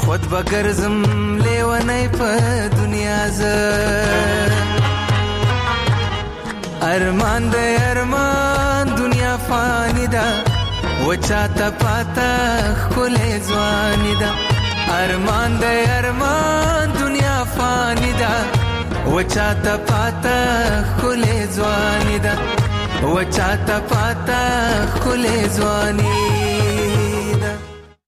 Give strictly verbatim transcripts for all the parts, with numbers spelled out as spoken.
خود بگرزم لیوانی په دنیا ز ارمان د ارمان دنیا فانی دا و چاته پاتا خل ځواني دا ارمان د ارمان دنیا فانی دا و چاته پاتا خل ځواني دا و چاته پاتا خل ځواني دا.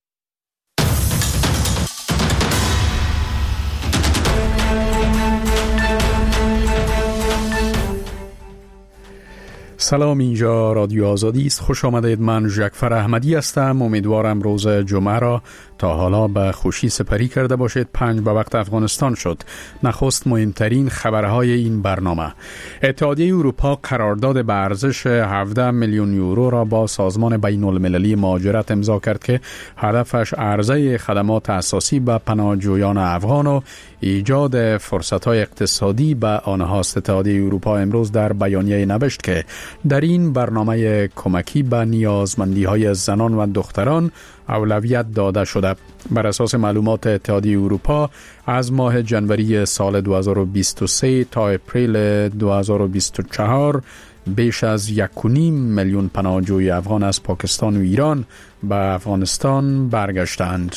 سلام، اینجا رادیو آزادی است. خوش آمدید. من ژکفر احمدی هستم. امیدوارم روز جمعه را تا حالا به خوشی سپری کرده باشید. پنج به وقت افغانستان شد. نخست مهمترین خبرهای این برنامه: اتحادیه اروپا قرارداد به ارزش هفده میلیون یورو را با سازمان بین المللی مهاجرت امضا کرد که هدفش عرضه خدمات اساسی به پناهجویان افغان و ایجاد فرصت‌های اقتصادی به آنهاست. اتحادیه اروپا امروز در بیانیه نوشت که در این برنامه کمکی به نیازمندی‌های زنان و دختران اولویت داده شده. بر اساس معلومات اتحادیه اروپا از ماه جنوری سال دو هزار و بیست و سه تا اپریل دو هزار و بیست و چهار بیش از یک و نیم میلیون پناهجوی افغان از پاکستان و ایران به افغانستان برگشتند.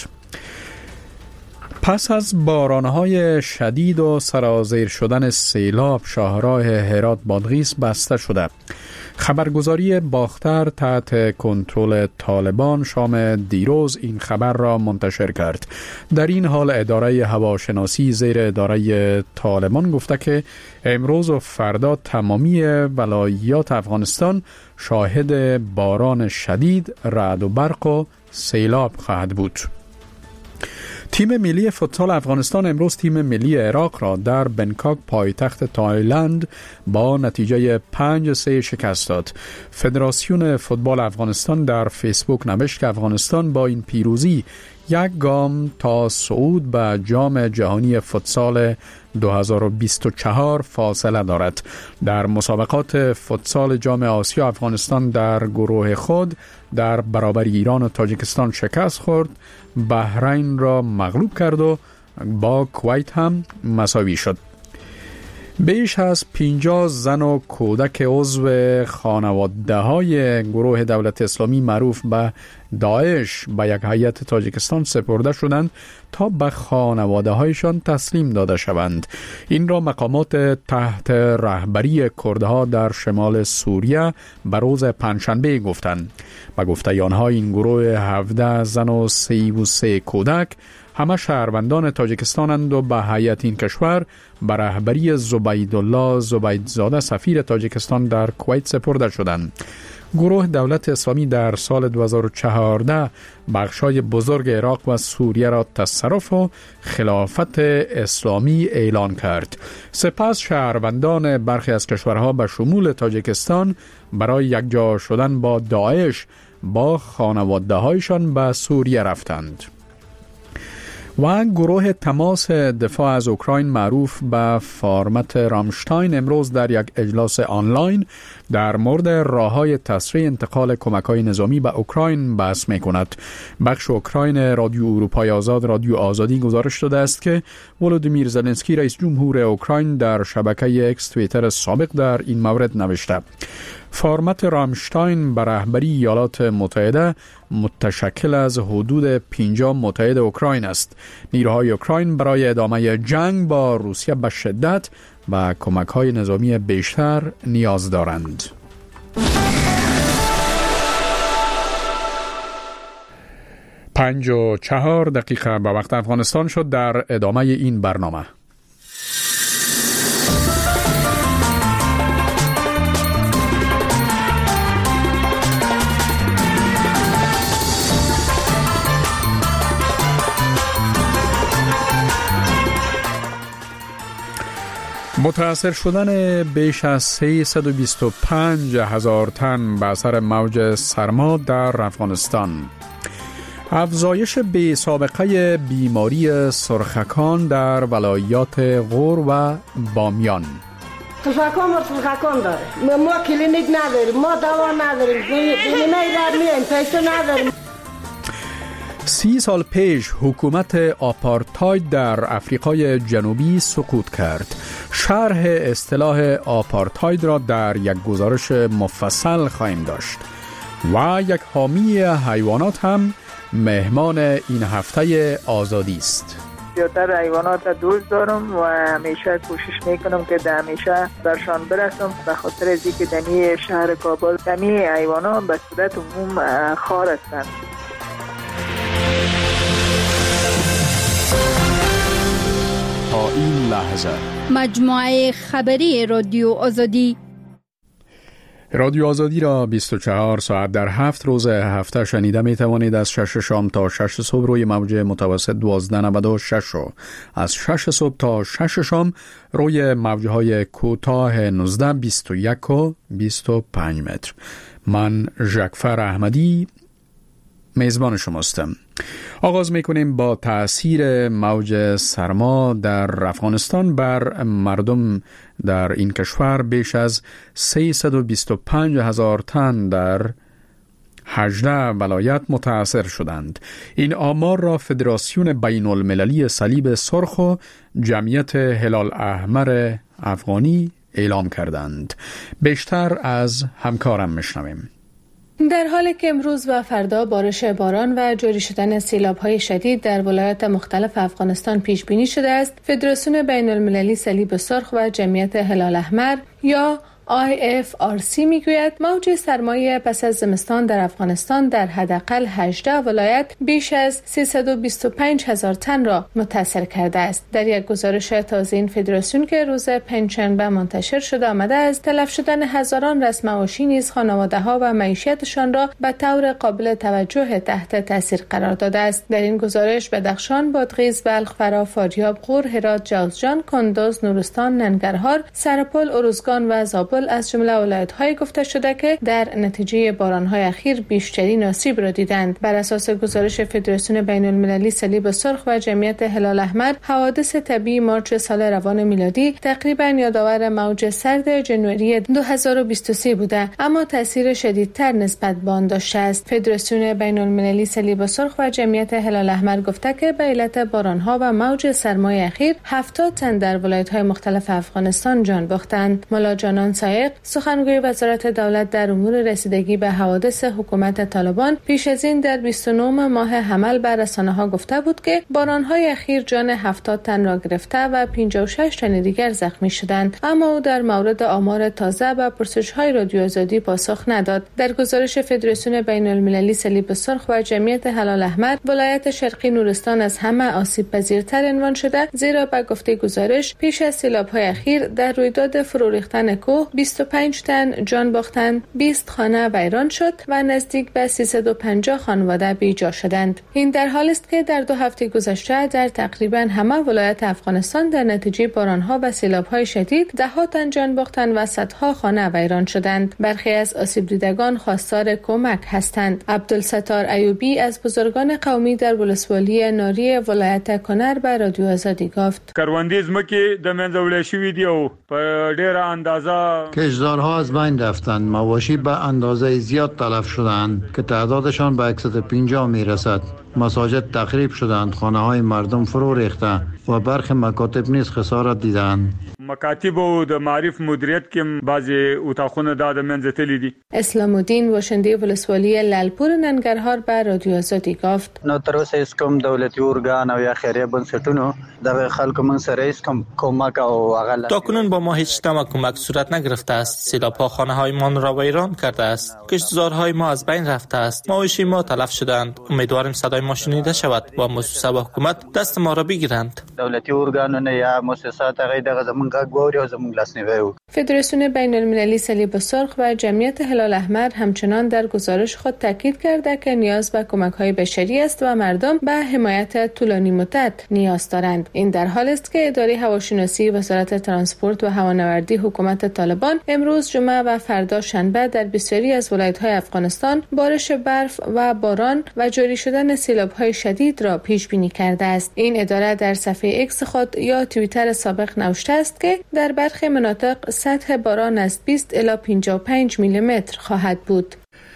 پس از بارانهای شدید و سرازیر شدن سیلاب، شاهراه هرات بادغیس بسته شده. خبرگزاری باختر تحت کنترل طالبان شام دیروز این خبر را منتشر کرد. در این حال اداره هواشناسی زیر اداره طالبان گفته که امروز و فردا تمامی ولایات افغانستان شاهد باران شدید، رعد و برق و سیلاب خواهد بود. تیم ملی فوتسال افغانستان امروز تیم ملی عراق را در بنکاک پایتخت تایلند با نتیجه پنج سه شکست داد. فدراسیون فوتبال افغانستان در فیسبوک نوشت که افغانستان با این پیروزی یک گام تا صعود به جام جهانی فوتسال دو هزار و بیست و چهار فاصله دارد. در مسابقات فوتسال جام آسیا افغانستان در گروه خود در برابر ایران و تاجیکستان شکست خورد، بحرین را مغلوب کرد و با کویت هم مساوی شد. بیش از پنجاه زن و کودک عضو خانواده های گروه دولت اسلامی معروف به داعش به یک هیئت تاجیکستان سپرده شدند تا به خانواده هایشان تسلیم داده شوند. این را مقامات تحت رهبری کردها در شمال سوریه به روز پنجشنبه گفتند. به گفته آنها این گروه هفده زن و سی و سه کودک همه شهروندان تاجیکستانند و به هیئت این کشور به رهبری زبیدالله زبیدزاده سفیر تاجیکستان در کویت سپرده شدند. گروه دولت اسلامی در سال دو هزار و چهارده بخشای بزرگ عراق و سوریه را تصرف و خلافت اسلامی اعلان کرد. سپس شهروندان برخی از کشورها به شمول تاجیکستان برای یکجا شدن با داعش با خانواده هایشان به سوریه رفتند. و گروه تماس دفاع از اوکراین معروف به فرمت رامشتاین امروز در یک اجلاس آنلاین در مورد راه‌های تسریع انتقال کمک‌های نظامی به اوکراین بحث می‌کند. بخش اوکراین رادیو اروپای آزاد رادیو آزادی گزارش داده است که ولودیمیر زلنسکی رئیس جمهور اوکراین در شبکه اکس توییتر سابق در این مورد نوشته: فرمت رامشتاین به رهبری ایالات متحده متشکل از حدود پنجاه متحد اوکراین است. نیروهای اوکراین برای ادامه جنگ با روسیه به شدت و کمک‌های نظامی بیشتر نیاز دارند. پنج و چهار دقیقه به وقت افغانستان شد. در ادامه این برنامه متأثر شدن بیش از سیصد و بیست و پنج هزار تن به اثر موج سرما در افغانستان. افزایش بی سابقه بیماری سرخکان در ولایات غور و بامیان. سرخکان و سرخکان داره. ما کلینیک نداریم، ما دوا نداریم، بیمه در میایم، پیسه نداریم. سی سال پیش حکومت آپارتاید در آفریقای جنوبی سقوط کرد. شرح اصطلاح آپارتاید را در یک گزارش مفصل خواهیم داشت و یک حامی حیوانات هم مهمان این هفته آزادی است. زیادتر حیوانات را دوست دارم و همیشه کوشش میکنم که در همیشه برشان برسم، به خاطر از اینکه دنی شهر کابل دنی حیوانات به صورت عموم خار هستند. تا این لحظه مجموعه خبری رادیو آزادی رادیو آزادی را بیست و چهار ساعت در هفت روز هفته شنیده می توانید. از شش شام تا شش صبح روی موج متوسط دوازده نود و شش و از شش صبح تا شش شام روی موجه های کوتاه نوزده بیست و یک و بیست و پنج متر. من ژکفر احمدی میزبان شماستم. آغاز میکنیم با تأثیر موج سرما در افغانستان بر مردم در این کشور. بیش از سیصد و بیست و پنج هزار تن در هجده ولایت متاثر شدند. این آمار را فدراسیون بین المللی صلیب سرخ و جمعیت هلال احمر افغانی اعلام کردند. بیشتر از همکارم میشنویم. در حالی که امروز و فردا بارش باران و جاری شدن سیلاب‌های شدید در ولایات مختلف افغانستان پیش بینی شده است، فدراسیون بین المللی صلیب سرخ و جمعیت هلال احمر یا آی اف آر سی میگوید موج سرمایه پس از زمستان در افغانستان در حداقل هجده ولایت بیش از سیصد و بیست و پنج هزار تن را متاثر کرده است. در یک گزارش تازه این فدراسیون که روز پنجشنبه منتشر شده آمده است، تلف شدن هزاران رسم معاشی نیز خانواده‌ها و معیشتشان را به طور قابل توجه تحت تاثیر قرار داده است. در این گزارش بدخشان، بادغیس، بلخ، فرا، فاریاب، غور، هرات، جوزجان، کندوز، نورستان، ننگرهار، سرپل، ارزگان و زابل از جمله ولایت‌های گفته شده که در نتیجه باران‌های اخیر بیشترین آسیب را دیدند. بر اساس گزارش فدراسیون بین المللی صلیب سرخ و جمعیت هلال احمر، حوادث طبیعی مارچ سال روان میلادی تقریباً یادآور موج سرد ژانویه دو هزار و بیست و سه بوده، اما تاثیر شدیدتر نسبت به آن داشته است. فدراسیون بین المللی صلیب سرخ و جمعیت هلال احمر گفته که به علت باران‌ها و موج سرمای اخیر هفتاد تن در ولایت‌های مختلف افغانستان جان باختند. مولا جانان سخنگوی وزارت دولت در امور رسیدگی به حوادث حکومت طالبان پیش از این در بیست و نه ماه حمل بر رسانه‌ها گفته بود که باران‌های اخیر جان هفتاد تن را گرفته و پنجاه و شش تن دیگر زخمی شدند، اما او در مورد آمار تازه به پرسش‌های رادیو آزادی پاسخ نداد. در گزارش فدراسیون بین المللی صلیب سرخ و جمعیت هلال احمر، ولایت شرقی نورستان از همه آسیب پذیرتر عنوان شده، زیرا به گفته گزارش پیش از سیلاب‌های اخیر در رویداد فرو ریختن کوه بیست و پنج تن جان باختند، بیست خانه ویران شد و نزدیک به سیصد و پنجاه خانواده بیجا شدند. این در حالی است که در دو هفته گذشته در تقریبا همه ولایت افغانستان در نتیجه باران‌ها و سیلاب‌های شدید ده ها تن جان باختند و صدها خانه ویران شدند. برخی از آسیب دیدگان خواستار کمک هستند. عبدالستار ایوبی از بزرگان قومی در ولسوالی ناری ولایت کنر به رادیو آزادی گفت: کروندې ځمکې د منځه وړل شوي دي او په ډېره اندازه کشتزارها از بین رفتند. مواشی به اندازه زیاد تلف شدند که تعدادشان به صد و پنجاه میرسد. مساجد تخریب شدند، خانه های مردم فرو ریخته و برخی مکاتب نیز خسارت دیدند. مکاتب او د معرف مدیریت کې بعضی اتاقونه د منځه تللی دي. اسلام الدین واشنده ولسوالی لالپور ننگرهار به رادیو آزادی گفت: نو تر اوسه هیڅ کوم دولتي ارګان او یا خیریه بنسټونو د خلکو من سره هیڅ کوم کمک او هغه تاکنون با ما هیچ نوع کمک صورت نگرفته است. سیلاب‌ها خانه‌هایمان را ویران کرده است. کشتزارهای ما از بین رفته است. مواشی ما تلف شدند. امیدواریم صدای ما شنیده شود و مؤسسه و حکومت دست ما را بگیرند. دولتي ارګانونه یا مؤسسات هغه دغه زمونږ غوړي او زمونږ لاسنیوي وکړي. فدراسیون بین المللی صلیب سرخ و جمعیت هلال احمر همچنان در گزارش خود تاکید کرده که نیاز به کمک‌های بشری است و مردم به حمایت طولانی مدت نیاز دارند. این در حالی است که اداره هواشناسی وزارت ترانسپورت و هوانوردی حکومت طالبان امروز جمعه و فردا شنبه در بسیاری از ولایت‌های افغانستان بارش برف و باران و جاری شدن سیلاب‌های شدید را پیش بینی کرده است. این اداره در صفحه ایکس خود یا توییتر سابق نوشته است که در برخی مناطق سطح باران از بیست الی پنجاه و پنج میلی متر خواهد بود.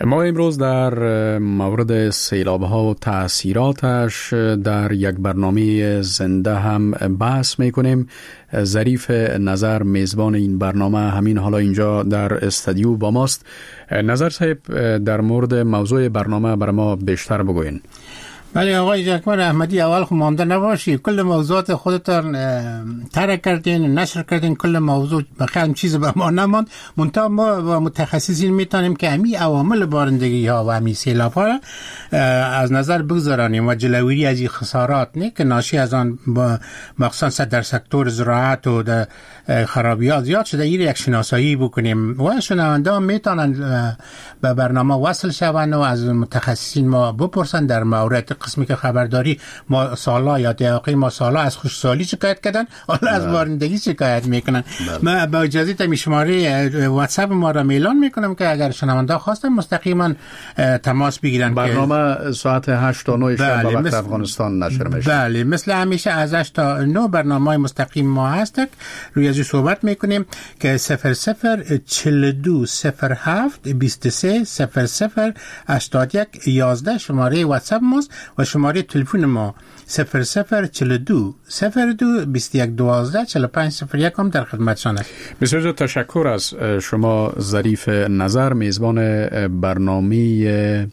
ما امروز در مورد سیلاب ها و تأثیراتش در یک برنامه زنده هم بحث میکنیم. ظریف نظر میزبان این برنامه همین حالا اینجا در استودیو با ماست. نظر صاحب، در مورد موضوع برنامه برای ما بیشتر بگوین. بله آقای جکمر احمدی، اول خود مانده نباشی، کل موضوعات خودتان ترک کردین، نشر کردین، کل موضوع بخیرم چیز به ما نماند. منتها ما و متخصصین میتونیم که همی عوامل بارندگی ها و همی سیلاب ها از نظر بگذارانیم و جلوگیری از این خسارات نه که ناشی از آن مخصوصا در سکتور زراعت و در خرابیات زیاد شده این یک شناسایی بکنیم و شنونده هم میتونن به برنامه وصل شوند و از متخصصین ما بپرسن در مورد قسمی که خبرداری ما سالا یا دقیقی ما سالا از خوشسالی شکایت کردن، حالا از بارندگی شکایت میکنن. ما با اجازه تمی شماره واتساپ ما را اعلان میکنم که اگر شنونده خواستن مستقیما تماس بگیرن. برنامه ساعت هشت تا نه شب به وقت افغانستان نشر میشه. بله، مثل همیشه از هشت تا نه برنامه مستقیم ما هست، روی ازی صحبت میکنیم که صفر صفر چهل و دو صفر هفت بیست و سه صفر صفر هشتاد و یک یازده شماره واتساپ ماست و شماره تلفن ما صفر صفر چهل و دو صفر دو بیست و یک دوازده چهل و پنج صفر یک هم در خدمتشان است. بسیار تشکر از شما ظریف نظر، میزبان برنامه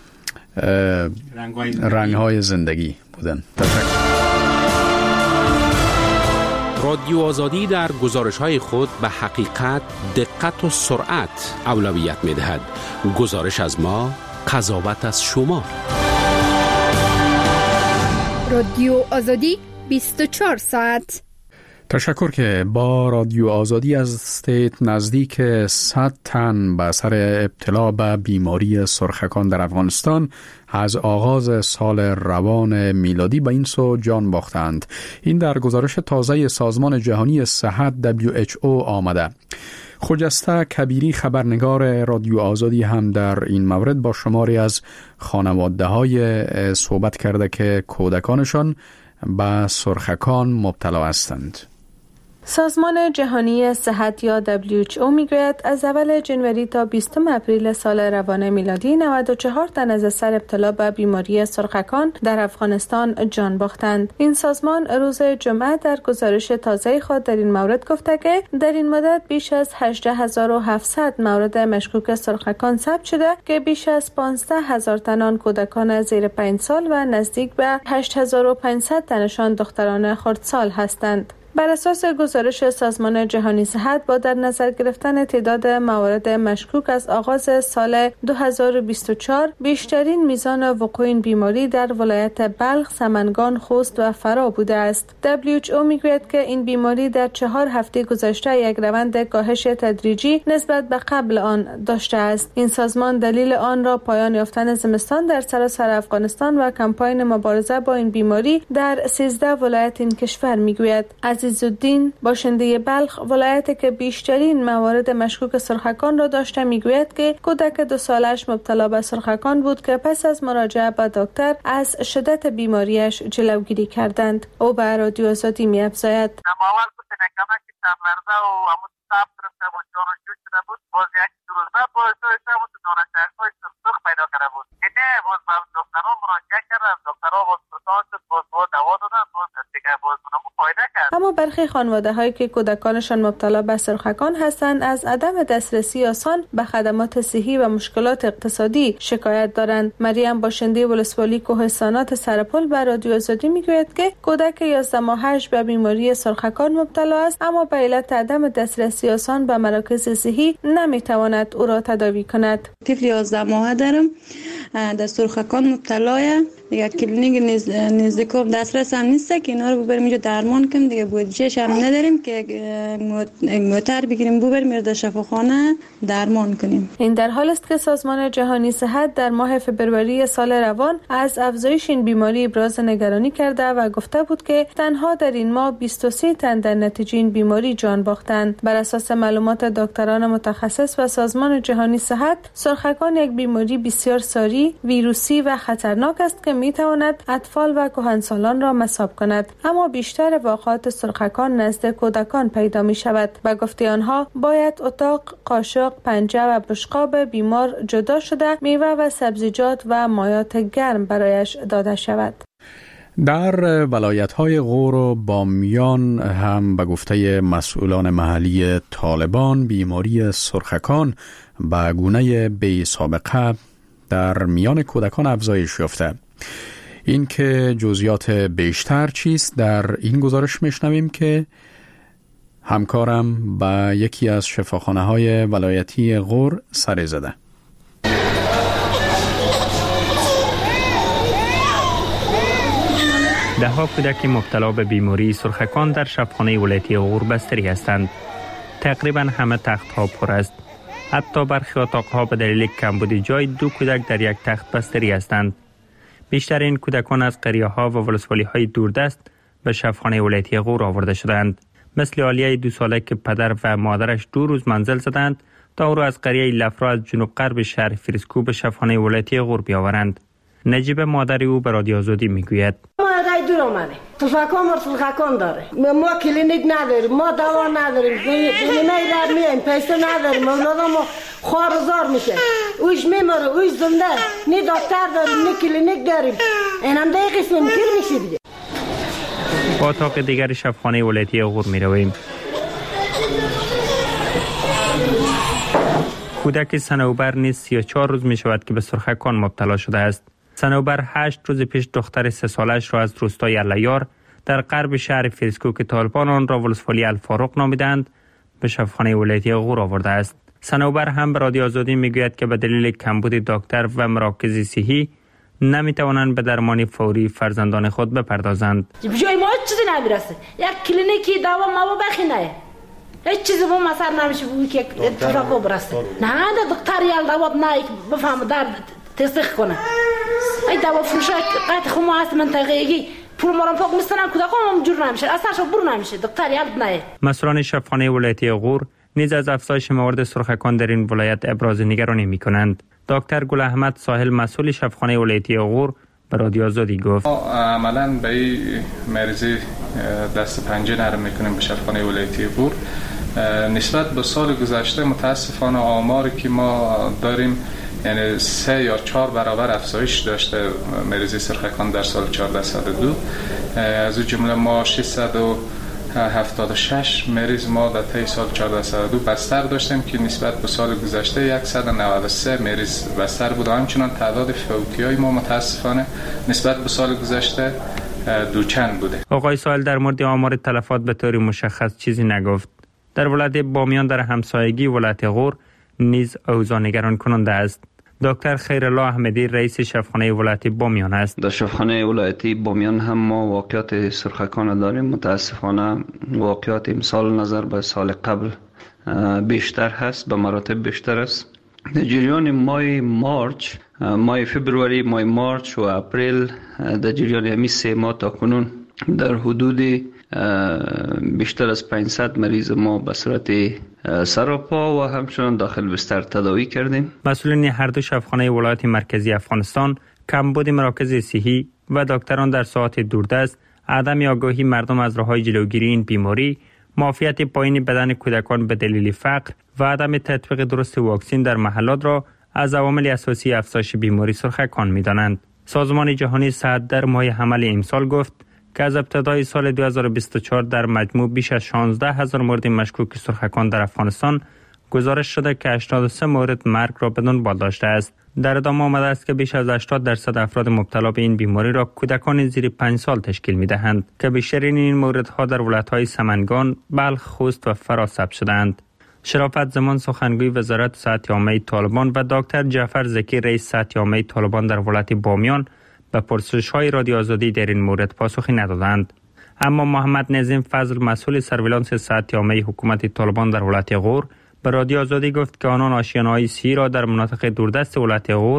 رنگ‌های زندگی بودن. تشکر. رادیو آزادی در گزارش‌های خود به حقیقت، دقت و سرعت اولویت می‌دهد. گزارش از ما، قضاوت از شما. رادیو آزادی بیست و چهار ساعت. تشکر که با رادیو آزادی از استیت نزدیک صد تن به اثر ابتلا به بیماری سرخکان در افغانستان از آغاز سال روان میلادی به این سو جان باختند. این در گزارش تازه سازمان جهانی صحت دبلیو اچ او آمده. خجسته کبیری خبرنگار رادیو آزادی هم در این مورد با شماری از خانواده های صحبت کرده که کودکانشان به سرخکان مبتلا هستند. سازمان جهانی صحت یا دبلیو اچ او میگوید از اول جنوری تا بیستم اپریل سال روان میلادی نود و چهار تن از اثر ابتلا به بیماری سرخکان در افغانستان جان باختند. این سازمان روز جمعه در گزارش تازه خود در این مورد گفته که در این مدت بیش از هجده هزار و هفتصد مورد مشکوک سرخکان ثبت شده که بیش از پانزده هزار تن کودکان زیر پنج سال و نزدیک به هشت هزار و پانصد تنشان دختران خردسال هستند. بر اساس گزارش سازمان جهانی صحت با در نظر گرفتن تعداد موارد مشکوک از آغاز سال دو هزار و بیست و چهار بیشترین میزان وقوع این بیماری در ولایت بلخ، سمنگان، خوست و فرا بوده است. دبلیو اچ او میگوید که این بیماری در چهار هفته گذشته یک روند کاهش تدریجی نسبت به قبل آن داشته است. این سازمان دلیل آن را پایان یافتن زمستان در سراسر افغانستان و کمپاین مبارزه با این بیماری در سیزده ولایت این کشور میگوید. عزیزالدین باشنده بلخ، ولایتی که بیشترین موارد مشکوک سرخکان را داشته، میگوید که کودک دو سالش مبتلا به سرخکان بود که پس از مراجعه به دکتر از شدت بیماریش جلوگیری کردند. او به رادیو آزادی می‌افزاید: باز یک روزه باعث شده بود دانشجوهای سرخ پیدا کرده بود. اینه باز به دکترها مراجعه کردن، دکترها باز پرسان شد، باز باز دوا دادن، باز دیگه باز اونمو فایده کرد. اما برخی خانواده هایی که کودکانشان مبتلا به سرخکان هستند از عدم دسترسی آسان به خدمات صحی و مشکلات اقتصادی شکایت دارند. مریم باشنده ولسوالی کوهستانات سرپل به رادیو آزادی میگوید که کودک یازده ماهش به بیماری سرخکان مبتلا است، اما به علت عدم دسترسی آسان به مراکز صحی نمیتواند او را تداوی کند. طفل یازده ماهه دارم، در سرخکان مبتلایه. دیگه کلینیک نزدیکم دسترس هم نیست که اینا رو ببریم اینجا درمان کنیم. دیگه بودجهش هم نداریم که موتر بگیریم ببریم در شفاخانه درمان کنیم. این در حال است که سازمان جهانی صحت در ماه فبروری سال روان از افزایش این بیماری ابراز نگرانی کرده و گفته بود که تنها در این ماه بیست و سه تن در نتیجه این بیماری جان باختند. بر اساس معلومات دکتران متخصص و سازمان جهانی صحت، سرخکان یک بیماری بسیار ساری ژولیایی ویروسی و خطرناک است که میتواند اطفال و کهنسالان را مصاب کند، اما بیشتر واقعات سرخکان نزد کودکان پیدا می شود. به گفته آنها باید اتاق، قاشق، پنجه و بشقاب بیمار جدا شده میوه و سبزیجات و مایات گرم برایش داده شود. در ولایت‌های غور و بامیان هم به گفته مسئولان محلی طالبان بیماری سرخکان به گونه بی سابقه در میان کودکان افزایش یافته. این که جزئیات بیشتر چیست در این گزارش میشنویم که همکارم به یکی از شفاخانه‌های ولایتی غور سر زده. ده ها کودک مبتلا به بیماری سرخکان در شفاخانه ولایتی غور بستری هستند. تقریبا همه تخت ها پر است. حتی برخی اتاق ها به دلیل کمبود جای دو کودک در یک تخت بستری هستند. بیشتر این کودکان از قریه ها و ولسوالی های دوردست به شفاخانه ولایتی غور آورده شدند. مثل عالیه دو ساله که پدر و مادرش دو روز منزل زدند تا او را از قریه لفرا از جنوب غرب شهر فریسکو به شفاخانه ولایتی غور بیاورند. نجیب مادر او به رادیو آزادی میگوید: مادر دور آمده سرخکان و سرخکان داره، ما کلینیک نداریم، ما دوا نداریم، بیمه را میایم، پیسه نداریم، اولادم خوارزار میشه، اوش میماره، اوش زنده، نی دکتر داریم، نی کلینیک داریم. این هم دیگه قسم ممکن میشه دیگه. با اتاق دیگر شفاخانه ولایتی غور میرویم. کودک صنوبر نیز سی و چهار روز می شود که به سرخکان مبتلا شده است. صنوبر هشت روز پیش دختر سه سالش را از روستای الیار در غرب شهر فریسکو که طالبان آن را ولسوالی الفاروق نامیدند به شفاخانه ولایتی غور آورده است. صنوبر هم به رادیو آزادی میگوید که به دلیل کمبود دکتر و مراکز صحی نمی توانند به درمان فوری فرزندان خود بپردازند. جای ما چیزی نمیرسه. یک کلینیکی دوا ما بخینه. هیچ چیزی بوم اثر نمیشه بوی که اتفاق برسه. نه دکتر یال دوا نه بفهم درد تصدیق کنه. ای دوا فروش قطع خو ما هست منطقه‌ای پول مارم پاک میستنن کودکام جور نمیشه. اثرش بر نمیشه. دکتر یال نه. مسئولان شفاخانه ولایتی غور نیز از افزایش موارد سرخکان در این ولایت ابراز نگرانی میکنند. دکتر گل احمد ساحل مسئول شفاخانه ولایتی غور به رادیو آزادی گفت: عملاً به این مریضی دست پنجه نرم میکنیم به شفاخانه ولایتی غور. نسبت به سال گذشته متاسفانه آماری که ما داریم یعنی سه یا چهار برابر افزایش داشته مریضی سرخکان در سال چهارده صد و دو. از اون جمله ما ششصد و هفتاد و شش مریض ما در طی سال چهارده صد و دو بستر داشتیم که نسبت به سال گذشته صد و نود و سه مریض بستر بود. همچنان تعداد فوتی‌های ما متاسفانه نسبت به سال گذشته دوچند بوده. آقای ساحل در مورد آمار تلفات به طور مشخص چیزی نگفت. در ولایت بامیان در همسایگی ولایت غور نیز اوضاع نگران کننده است. دکتر خیرالله احمدی رئیس شفاخانه ولایتی بامیان است. در شفاخانه ولایتی بامیان هم ما واقعات سرخکان داریم. متاسفانه واقعات امسال نظر به سال قبل بیشتر هست، به مراتب بیشتر است. در جریان ماه مارچ، ماه فبروری، ماه مارچ و اپریل، در جریان همین سه ماه تا کنون در حدود بیشتر از پانصد مریض ما به صورت سراپا و همچنان داخل بستر تداوی کردیم. مسئولین هر دو شفاخانه ولایت مرکزی افغانستان کمبود مراکز صحی و دکتران در ساعات دوردست، عدم آگاهی مردم از راه‌های جلوگیری این بیماری، معافیت پایین بدن کودکان به دلیل فقر و عدم تطبیق درست واکسن در محلات را از عوامل اساسی افزایش بیماری سرخکان می‌دانند. سازمان جهانی صحت در ماه حمل امسال گفت که از ابتدای سال دو هزار و بیست و چهار در مجموع بیش از شانزده هزار مورد مشکوک سرخکان در افغانستان گزارش شده که هشتاد و سه مورد مرگ را به دنبال داشته است. در ادامه آمده است که بیش از هشتاد درصد افراد مبتلا به این بیماری را کودکان زیر پنج سال تشکیل می‌دهند که بیشترین این موردها در ولایت‌های سمنگان، بلخ، خوست و فراس ثبت شده‌اند. شرافت زمان سخنگوی وزارت صحت عامه طالبان و دکتر جعفر زکی رئیس صحت عامه طالبان در ولایت بامیان به پرسش‌های رادیو آزادی در این مورد پاسخی ندادند. اما محمد نظیم فضل مسئول سرویلانس صحت عامه حکومت طالبان در ولایت غور به رادیو آزادی گفت که آنان آشیانه‌های صحی را در مناطق دوردست ولایت غور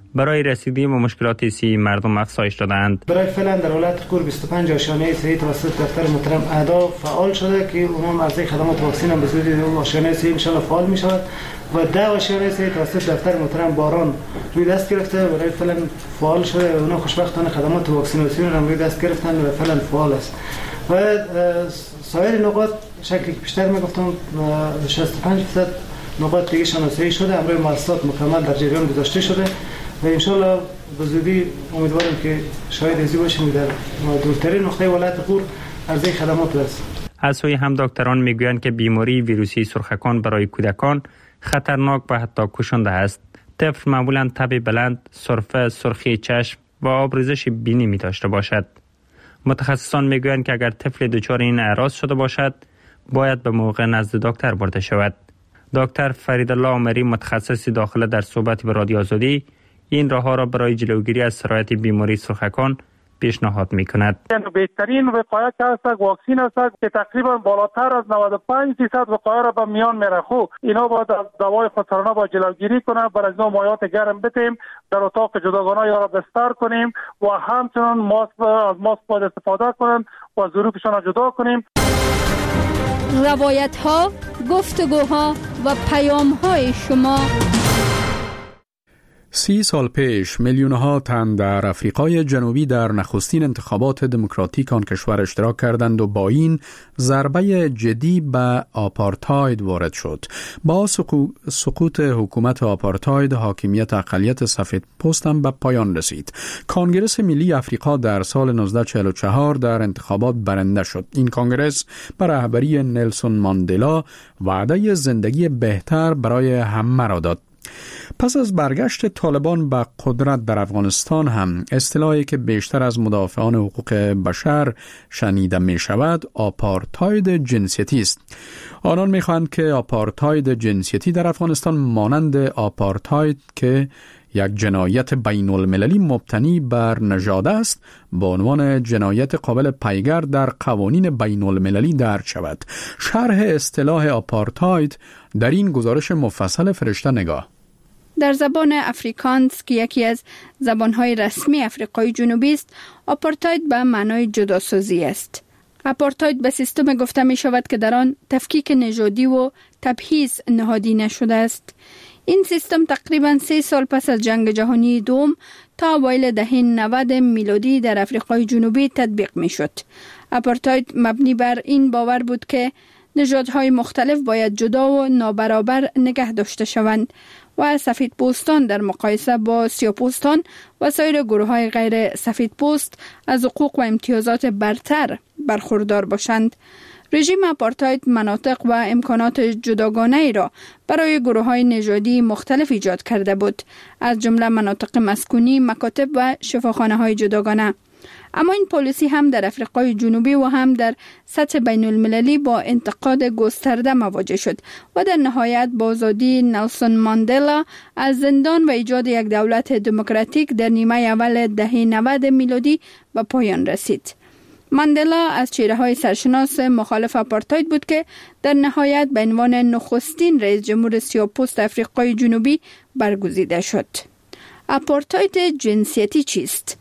برای رسیدگی به مشکلات صحی مردم افزایش دادند. برای فعلا در ولایت کور بیست و پنج آشیانه صحی توسط دفتر محترم اعضا فعال شده که عموم از خدمات واکسن هم به صورت آشیانه صحی ان شاء الله فعال می شود و ده آشیانه صحی توسط دفتر محترم باران روی دست گرفته برای فعلا فعال شده و اونا خوشبختانه خدمات واکسیناسیون هم روی دست گرفتن و فعلا فعال است و سایر نقاط شکلی که بیشتر میگفتم شصت و پنج درصد نقاط دیگه شناسایی شده، امروز مؤسسات مکمل در جریان گذاشته شده و ان شاء الله به زودی امیدوارم که شاید ازی باشیم در دورترین نقطه ولایت غور عرضه خدمات برسیم. از سوی هم دکتران میگویند که بیماری ویروسی سرخکان برای کودکان خطرناک و حتی کشنده است. طفل معمولا تب بلند، سرفه، سرخی چشم و آبریزش بینی می داشته باشد. متخصصان میگویند که اگر طفل دچار این اعراض شده باشد باید به موقع نزد دکتر برده شود. دکتر فریدالله عمری متخصص داخله در صحبت به رادیو آزادی این راه ها را برای جلوگیری از سرایت بیماری سرخکان پیشنهاد می‌کند. بهترین وقایت است واکسن است که تقریبا بالاتر از نود و پنج درصد وقایه را به میان می‌رخو. اینا باید از دوای خودسرانه با جلوگیری کنند، بر از نوع مایعات گرم بتیم، در اتاق جداگانه یا را بستر کنیم و همچنان ماسک از ماسک باید استفاده کنند و ظروفشان را جدا کنیم. روایت ها، گفتگوها و پیام های شما. سی سال پیش میلیون‌ها تن در افریقای جنوبی در نخستین انتخابات دموکراتیک آن کشور اشتراک کردند و با این ضربه جدی به آپارتاید وارد شد. با سقوط حکومت آپارتاید حاکمیت اقلیت سفید پوست هم به پایان رسید. کنگره ملی افریقا در سال نوزده چهل و چهار در انتخابات برنده شد. این کنگره به رهبری نلسون ماندلا وعده زندگی بهتر برای همه را داد. پس از برگشت طالبان به قدرت در افغانستان هم اصطلاحی که بیشتر از مدافعان حقوق بشر شنیده می شود آپارتاید جنسیتی است. آنان می خواهند که آپارتاید جنسیتی در افغانستان مانند آپارتاید که یک جنایت بین المللی مبتنی بر نژاد است به عنوان جنایت قابل پیگر در قوانین بین المللی درج شود. شرح اصطلاح آپارتاید در این گزارش مفصل فرشته نگاه. در زبان افریکانس که یکی از زبانهای رسمی افریقای جنوبی است، آپارتاید به معنای جداسازی است. آپارتاید به سیستم گفته می شود که در آن تفکیک نژادی و تبعیض نهادی نشده است. این سیستم تقریباً سه سال پس از جنگ جهانی دوم تا اوایل دهه نود میلادی در افریقای جنوبی تطبیق می شد. آپارتاید مبنی بر این باور بود که نژادهای مختلف باید جدا و نابرابر نگه داشته شوند و سفید پوستان در مقایسه با سیاه پوستان و سایر گروه‌های غیر سفید پوست از حقوق و امتیازات برتر برخوردار باشند. رژیم آپارتاید مناطق و امکانات جداگانه ای را برای گروه‌های نژادی مختلف ایجاد کرده بود، از جمله مناطق مسکونی، مکاتب و شفاخانه‌های جداگانه. اما این پالیسی هم در افریقای جنوبی و هم در سطح بین المللی با انتقاد گسترده مواجه شد و در نهایت با آزادی نلسون ماندلا از زندان و ایجاد یک دولت دموکراتیک در نیمه اول دهه نود میلادی به پایان رسید. ماندلا از چهره‌های سرشناس مخالف آپارتاید بود که در نهایت به عنوان نخستین رئیس جمهور سیاه‌پوست افریقای جنوبی برگزیده شد. آپارتاید جنسیتی چیست؟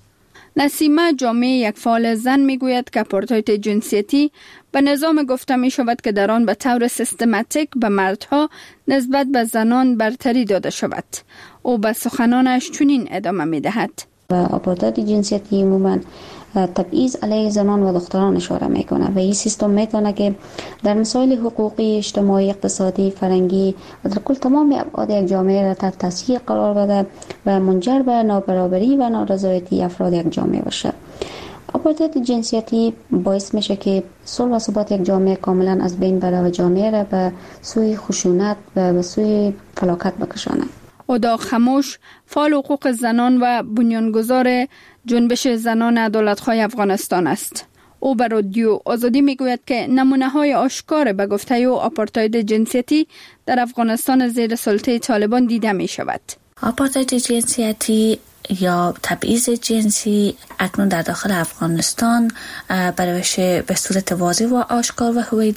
نسیمه جامعه یک فعال زن میگوید که آپارتاید جنسیتی به نظام گفته می شود که در آن به طور سیستماتیک به مردها نسبت به زنان برتری داده شود. او به سخنانش چنین ادامه می دهد. آپارتاید جنسیتی عموماً تبعیض علیه زنان و دختران اشاره میکنه و این سیستم میتونه که در مسائل حقوقی، اجتماعی، اقتصادی، فرهنگی و در کل تمام ابعاد یک جامعه را تحت تاثیر قرار بده و منجر به نابرابری و نارضایتی افراد یک جامعه باشه. آپارتاید جنسیتی باعث میشه که صلح و ثبات یک جامعه کاملا از بین بره و جامعه را به سوی خشونت و به سوی فلاکت بکشانه. اودا خموش، فعال حقوق زنان و بنیانگذار جنبش زنان عدالت‌خواه افغانستان است. او به رادیو آزادی میگوید که نمونه‌های آشکار به گفته او آپارتاید جنسیتی در افغانستان زیر سلطه طالبان دیده می شود. آپارتاید جنسیتی یا تبعیض جنسی اکنون در داخل افغانستان به روش به صورت واضح و آشکار و هویدا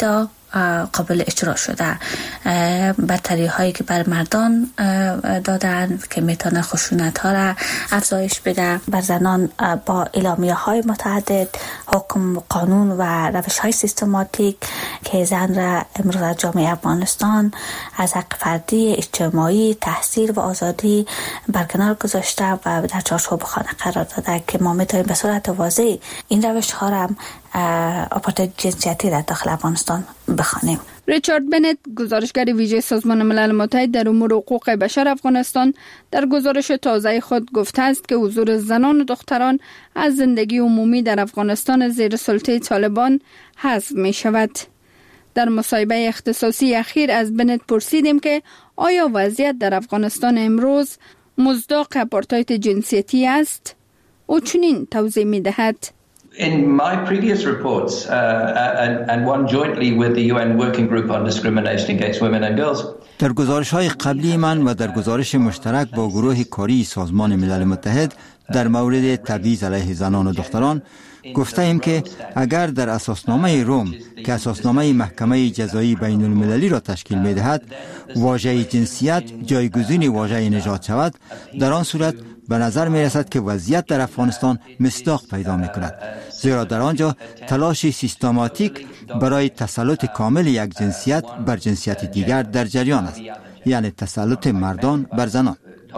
قابل اجرا شده. برتری هایی که بر مردان دادن که میتونه خشونت ها را افزایش بده، بر زنان با اعلامیه های متعدد، حکم قانون و روش های سیستماتیک که زن را امروز از جامعه افغانستان از حق فردی، اجتماعی، تحصیل و آزادی برکنار گذاشته و در چارچوب خانه قرار داده که ما میتونیم به صورت واضح این روش ها را آپارتاید جنسیتی در داخل افغانستان بخوانیم. ریچارد بنت، گزارشگر ویژه سازمان ملل متحد در امور حقوق بشر افغانستان، در گزارش تازه خود گفته است که حضور زنان و دختران از زندگی عمومی در افغانستان زیر سلطه طالبان حذف می شود. در مصاحبه اختصاصی اخیر از بنت پرسیدیم که آیا وضعیت در افغانستان امروز مصداق آپارتاید جنسیتی است؟ او چنین توضیح می دهد. In my previous reports uh, and, and one jointly with the U N Working Group on Discrimination Against Women and Girls, در گزارش‌های قبلی من و در گزارش مشترک با گروه کاری سازمان ملل متحد در مورد تبعیض علیه زنان و دختران گفته ایم که اگر در اساسنامه روم که اساسنامه محکمه جزایی بین المللی را تشکیل می دهد واژه جنسیت جایگزین واژه نژاد شود، در آن صورت به نظر می رسد که وضعیت در افغانستان مصداق پیدا می کند، زیرا در آنجا تلاش سیستماتیک برای تسلط کامل یک جنسیت بر جنسیت دیگر در جریان است، یعنی تسلط مردان بر زنان.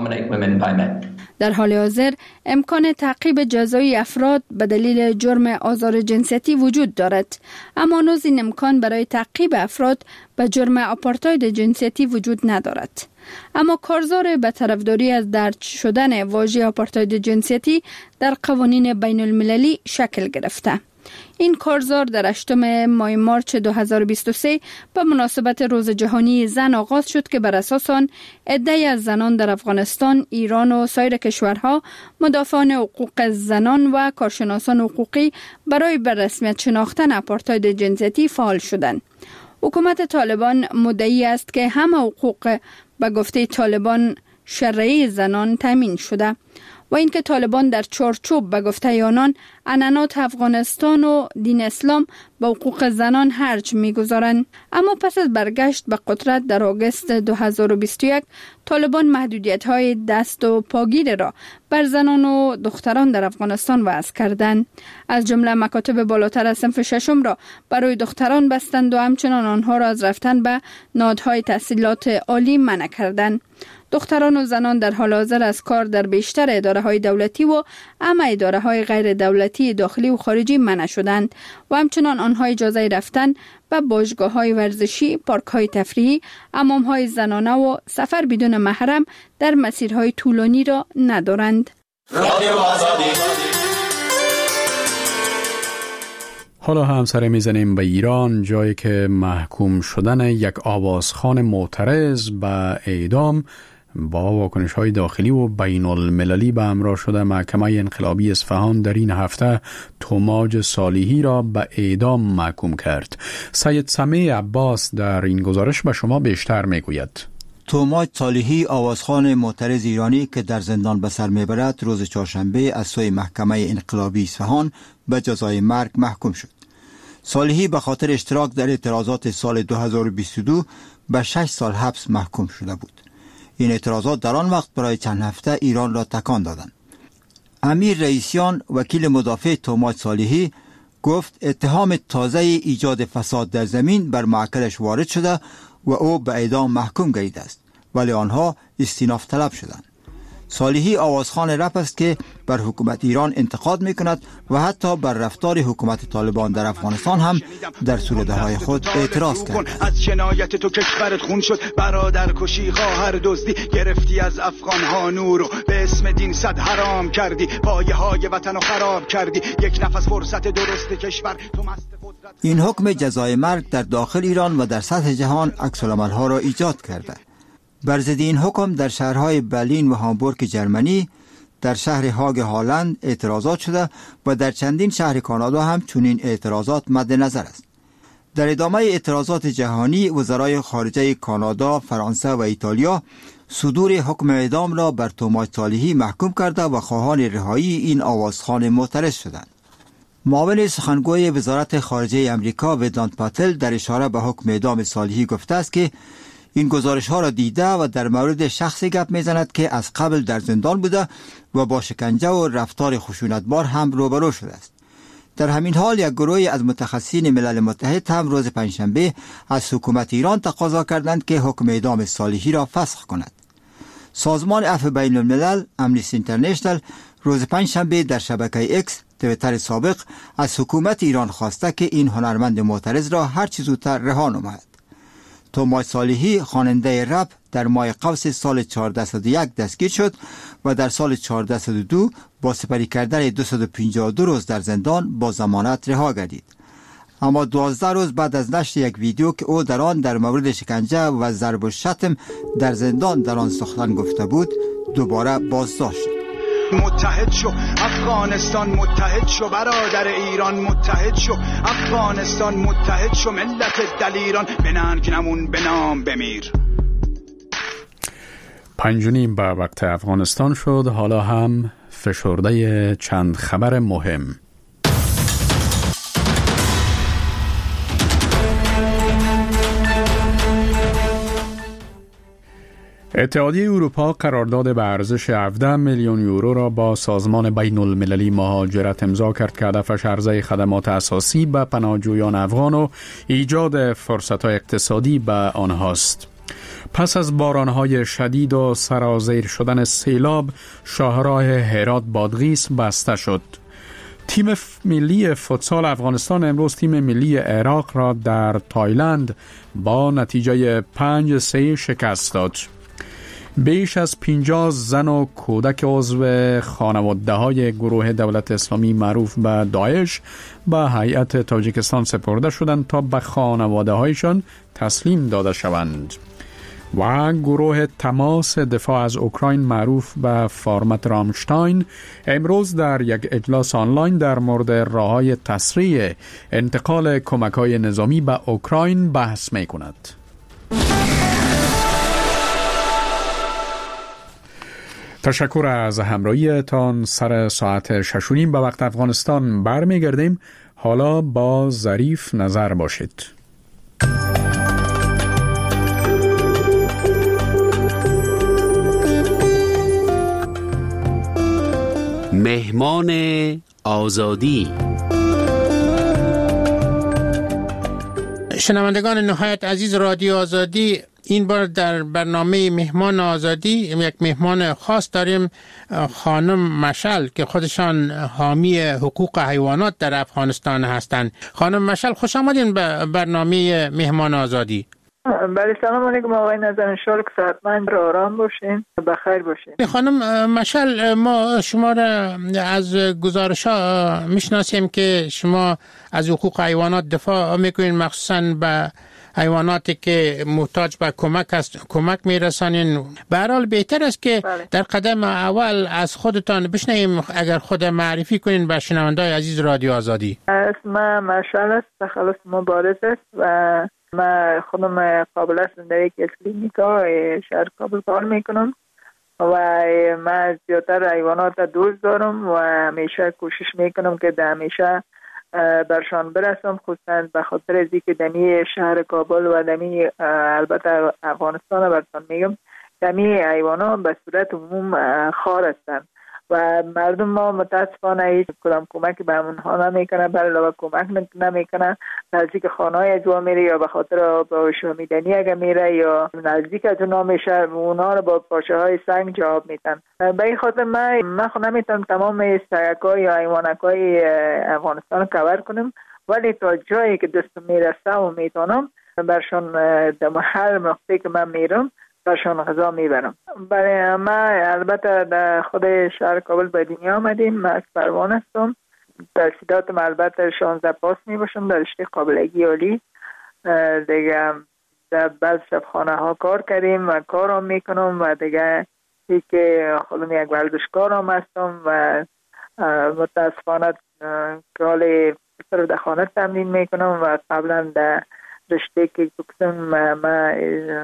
در حال حاضر امکان تعقیب جزایی افراد به دلیل جرم آزار جنسیتی وجود دارد، اما هنوز این امکان برای تعقیب افراد به جرم آپارتاید جنسیتی وجود ندارد. اما کارزار به طرفداری از درج شدن واژه آپارتاید جنسیتی در قوانین بین المللی شکل گرفته. این کارزار در هشتم ماه مارچ دو هزار و بیست و سه به مناسبت روز جهانی زن آغاز شد که بر اساس آن عده‌ای از زنان در افغانستان، ایران و سایر کشورها مدافعان حقوق زنان و کارشناسان حقوقی برای به رسمیت شناختن آپارتاید جنسیتی فعال شدند. حکومت طالبان مدعی است که همه حقوق به گفته طالبان شرعی زنان تامین شده و اینکه طالبان در چارچوب به گفته آنان عنعنات افغانستان و دین اسلام به حقوق زنان هرج می‌گذارند. اما پس از برگشت به قدرت در آگوست دو هزار و بیست و یک طالبان محدودیت‌های دست و پاگیر را بر زنان و دختران در افغانستان وضع کردند. از جمله مکاتب بالاتر از صنف ششم را برای دختران بستند و همچنان آنها را از رفتن به نهادهای تحصیلات عالی منع کردند. دختران و زنان در حال حاضر از کار در بیشتر اداره‌های دولتی و اما اداره‌های غیر دولتی داخلی و خارجی منع شدند و همچنان آنها اجازه رفتن به باشگاه‌های ورزشی، پارک‌های تفریحی، حمام‌های زنانه و سفر بدون محرم در مسیرهای طولانی را ندارند. حالا هم سر میزنیم به ایران، جایی که محکوم شدن یک آوازخوان معترض به اعدام با واکنش‌های داخلی و بین المللی به همراه شده محکمه انقلابی اصفهان در این هفته توماج صالحی را به اعدام محکوم کرد. سید سمیع عباس در این گزارش به شما بیشتر میگوید. توماج صالحی آوازخوان معترض ایرانی که در زندان به سر میبرد روز چهارشنبه از سوی محکمه انقلابی اصفهان به جزای مرگ محکوم شد. صالحی به خاطر اشتراک در اعتراضات سال دو هزار و بیست و دو به شش سال حبس محکوم شده بود. این اعتراضات در آن وقت برای چند هفته ایران را تکان دادند. امیر رئیسیان، وکیل مدافع توماج صالحی، گفت اتهام تازه ایجاد فساد در زمین بر معکلش وارد شده و او به اعدام محکوم گردیده است، ولی آنها استیناف طلب شدند. صالحی آوازخوان رپ است که بر حکومت ایران انتقاد میکند و حتی بر رفتار حکومت طالبان در افغانستان هم در سروده‌های خود اعتراض کرد. از جنایت تو کشورت خون شد، برادر کشی، خواهر دزدی، گرفتی از افغان‌ها نور و به اسم دین صد حرام کردی، پایه‌های وطن رو خراب کردی، یک نفس فرصت درست کشور تو مست قدرت. این حکم جزای مرگ در داخل ایران و در سطح جهان عکس‌العمل‌ها را ایجاد کرده. بر ضد این حکم در شهرهای برلین و هامبورگ جرمنی، در شهر هاگ هالند اعتراضات شده و در چندین شهر کانادا هم چنین اعتراضات مد نظر است. در ادامه اعتراضات جهانی، وزرای خارجه کانادا، فرانسه و ایتالیا صدور حکم اعدام را بر توماج صالحی محکوم کرده و خواهان رهایی این آوازخوان معترض شدند. معاون سخنگوی وزارت خارجه امریکا ودانت پاتل در اشاره به حکم اعدام صالحی گفته است که این گزارش ها را دیده و در مورد شخصی گپ میزند که از قبل در زندان بوده و با شکنجه و رفتار خشونتبار هم روبرو شده است. در همین حال یک گروه از متخصصین ملل متحد هم روز پنجشنبه از حکومت ایران تقاضا کردند که حکم اعدام صالحی را فسخ کند. سازمان عفو بین الملل امنیستی اینترنشنال روز پنجشنبه در شبکه اکس تویتر سابق از حکومت ایران خواسته که این هنرمند معترض را هر چه زودتر رها نماید. توماس صالحی خواننده رپ در ماه قوس سال چهارصد و یک دستگیر شد و در سال چهارصد و دو با سپری کردن دویست و پنجاه و دو روز در زندان با ضمانت رها گردید. اما دوازده روز بعد از نشر یک ویدیو که او در آن در مورد شکنجه و ضرب و شتم در زندان در آن سخن گفته بود دوباره بازداشت شد. متحد شو افغانستان، متحد شو برادر ایران، متحد شو افغانستان، متحد شو ملت دلیران، به ننگ نمون به نام بمیر. پنج و نیم به وقت افغانستان شد. حالا هم فشرده چند خبر مهم. اتحادیه اروپا قرارداد به ارزش هفده میلیون یورو را با سازمان بین المللی مهاجرت امضا کرد که هدفش عرضه خدمات اساسی به پناهجویان افغان و ایجاد فرصت‌های اقتصادی به آنهاست. پس از باران‌های شدید و سرازیر شدن سیلاب، شاهراه هرات بادغیس بسته شد. تیم ملی فوتسال افغانستان امروز تیم ملی عراق را در تایلند با نتیجه پنج سه شکست داد. بیش از پنجاه زن و کودک عضو خانواده های گروه دولت اسلامی معروف به داعش به هیئت تاجیکستان سپرده شدند تا به خانواده هایشان تسلیم داده شوند. و گروه تماس دفاع از اوکراین معروف به فرمت رامشتاین امروز در یک اجلاس آنلاین در مورد راه‌های تسریع انتقال کمک‌های نظامی به اوکراین بحث می‌کند. تشکر از همراهیتان. سر ساعت شش و نیم به وقت افغانستان برمیگردیم. حالا با ظریف نظر باشید. مهمان آزادی. شنوندگان نهایت عزیز رادیو آزادی، این بار در برنامه مهمان آزادی یک مهمان خاص داریم، خانم مشعل که خودشان حامی حقوق حیوانات در افغانستان هستند. خانم مشعل خوش آمدین به برنامه مهمان آزادی. بله، سلام علیکم آقای نظر، شکر، صحتمند و آرام باشین، بخیر باشین. خانم مشعل، ما شما را از گزارش ها میشناسیم که شما از حقوق حیوانات دفاع میکنین، مخصوصا به حیواناتی که محتاج به کمک است کمک میرسانین. به هر حال بهتر است که بله. در قدم اول از خودتان بشنویم، اگر خود معرفی کنین به شنوندگان عزیز رادیو آزادی. اسم مشعل است، تخلص مبارز است و من خودم قابل هستم در یک کلینیکا شهر کابل کار میکنم و من زیادتر حیوانات دوست دارم و همیشه کوشش میکنم که در همیشه برشان برسم، خصوصا به خاطر از اینکه دمی شهر کابل و دمی البته افغانستان براتون میگم، دمی حیوانات به صورت عموم خار هستند و مردم ما متاسفانه هیچ کدام کمک به اونها نمیکنه، بر علاوه کمک نمیکنه، نزدیک خانه‌های اجوا میره یا به خاطر با شامیدنی اگه میره یا نزدیک از اونها میشه، اونها رو با پاشه های سنگ جواب میدن. به این خاطر من من خود نمیتونم تمام سگ‌ها یا حیوانات‌های افغانستان کور کنم، ولی تا جایی که دستم میرسه و میتونم برشان در هر مقطعی که من میرم برشان غذا میبرم. برای ما البته در خود شهر کابل به دنیا آمدیم. من از پروان هستم، تحصیلاتم البته شانزده پاس میباشم در رشته قابلگی عالی دیگه. در بعض شبخانه ها کار کردیم و کارم میکنم و دیگه ای که خودم یک ورزشکار هم هستم و متاسفانه که حال صرف در خانه تمرین میکنم و قبلا در رشته که بکسم ما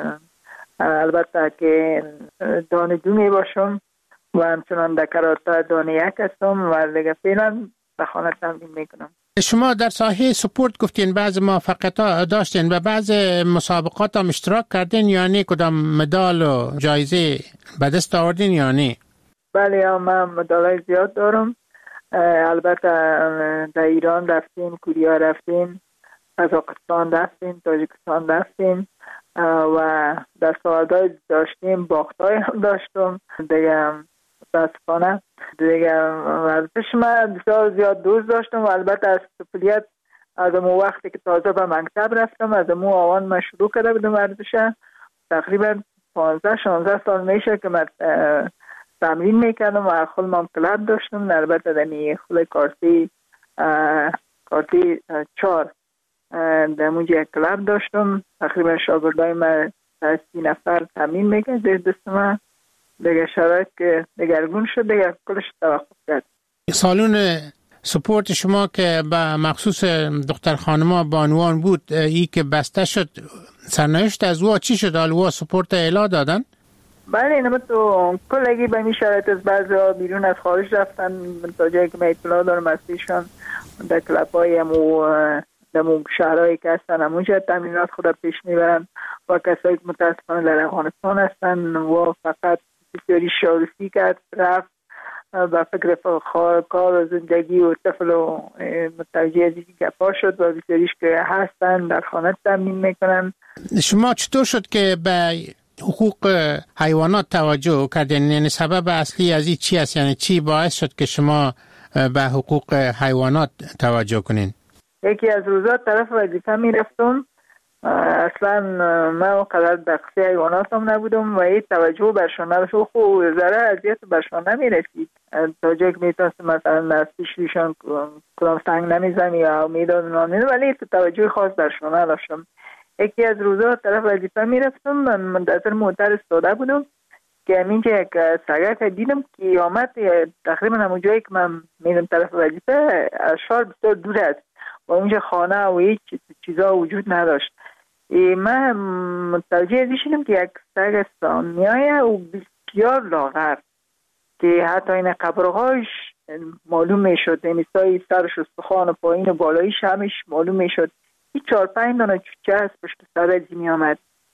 البته که دانه دو می باشم و همچنان در کراته دانه یک هستم و دیگه فعلا به خانه تمرین میکنم. شما در ساحه سپورت گفتین بعض موفقیت داشتین و بعض مسابقات هم اشتراک کردین یا نه؟ کدام مدال و جایزه به دست آوردین یا نه؟ بله من مدالای زیاد دارم. البته در ایران رفتیم، کوریا رفتیم، قزاقستان رفتیم، تاجیکستان رفتیم و در سوالدهای داشتیم، باختای هم داشتم دیگه. متاسفانه دیگه ورزش من بسیار زیاد دوست داشتم و البته از طفولیت از اون وقتی که تازه به مکتب رفتم از اون آوان من شروع کرده بودم ورزش. تقریبا پانزده شانزده سال میشه که من تمرین میکردم و خود من کلاب داشتم. البته دنی خود کارتی کارتی چار در موجه یک کلاب داشتم. تقریبا شاگردای من سی نفر تمرین میکرد در دست من. دیگه شرایط که دگرگون شد دیگه کلش توقف کرد. سالون سپورت شما که به مخصوص دختر خانما بانوان بود ای که بسته شد، سرنوشت از وا چی شد؟ الوا سپورت اعلا دادن؟ بله اینم تو کلگی به این شرایط از بعضی ها بیرون از خارج رفتن تا جایی که من اطلاع دارم از پیشان در کلاب های همو در شهرهایی که هستن همونجا تمرینات خود پیش میبرن و کسایی که متاسفانه در افغانستان هستن و فقط بسیاری شارفی کرد رفت و فکر کار و زندگی و طفل و متوجه از اینکه گپا شد و بسیاریش که هستن در خانه تمرین میکنن. شما چطور شد که به حقوق حیوانات توجه کردین؟ یعنی سبب اصلی از این چی است؟ یعنی چی باعث شد که شما به حقوق حیوانات توجه کنین؟ یکی از روزات طرف وظیفه میرفتم، اصلا من اونقدر دقیقی حیوانات هم نبودم و این توجه برشان نداشت و خوب ذره اذیت برشان نمیرسید تا جایی که میتونست مثلا نستیشیشان کدام سنگ نمیزم یا میدادن، ولی توجه خاص برشان نداشتم. یکی از روزا طرف وظیفه میرفتم، من منتظر موتر استاده بودم که همینجا یک سگک دیدم که آمد تقریبا همون جایی که من میرم طرف وظیفه اشار بسیار دور است و اونجا خانه و هیچ چیزا وجود نداشت. من متوجه ازی شدم که یک سگ سامیایه و بسیار لاغر که حتی این قبرهاش معلوم میشد، یعنی سای سرش استخوان و پایین و بالایش همش معلوم میشد. این چار پنج دانه چوچه از پشت سر ازی می آمد.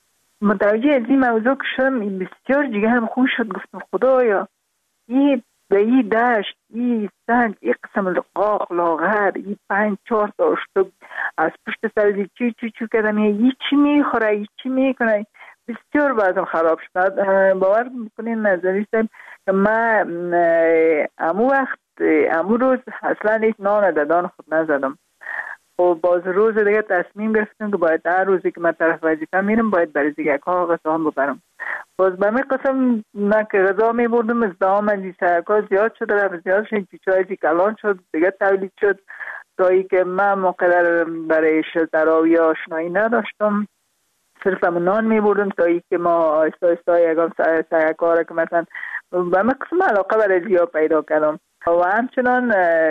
متوجه ازی موضوع که شدم بسیار جگه هم خوش شد. گفتم خدایا این به این دشت این سنگ این قسم لقاق لاغر این پنج چار تا اشتب از پشت سر ازی چی چی چی کردم این چی میخوره این چی میکنه. بسیار بعدم خراب شد. باور میکنین نظریستم که من امو وقت امو روز اصلا هیچ نان ددان خود نزدم و باز روز دیگه تصمیم گرفتم که باید هر روزی که من طرف وظیفه میرم باید برای دیگه ها غذا هم ببرم. باز به می قسم نه که غذا می بردم ازدهام اندی سرکا زیاد شد رفت زیاد شد چیچایی کلان شد دیگه تولید شد تا ای که من مقدر برای شلتراوی یا آشنایی نداشتم، صرف همون نان می بردم تا ای که ما آیستا آیستا یکم سرکا را که مثلا به می قسم علاقه برای زیاد پیدا کردم و همچنان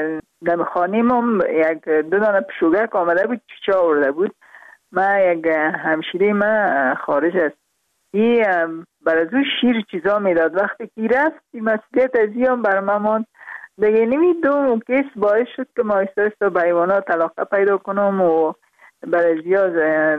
در خانیم هم یک دو دانه پشوگک آمده بود چیچه آورده بود. من یک همشیره من خارج است این برای او شیر چیزا میداد. وقتی که رفت این مسئولیت از این هم بر من ماند دیگه. نمی دو کیس باعث شد که ما ایستا به حیوانات علاقه پیدا کنم و برای زیاد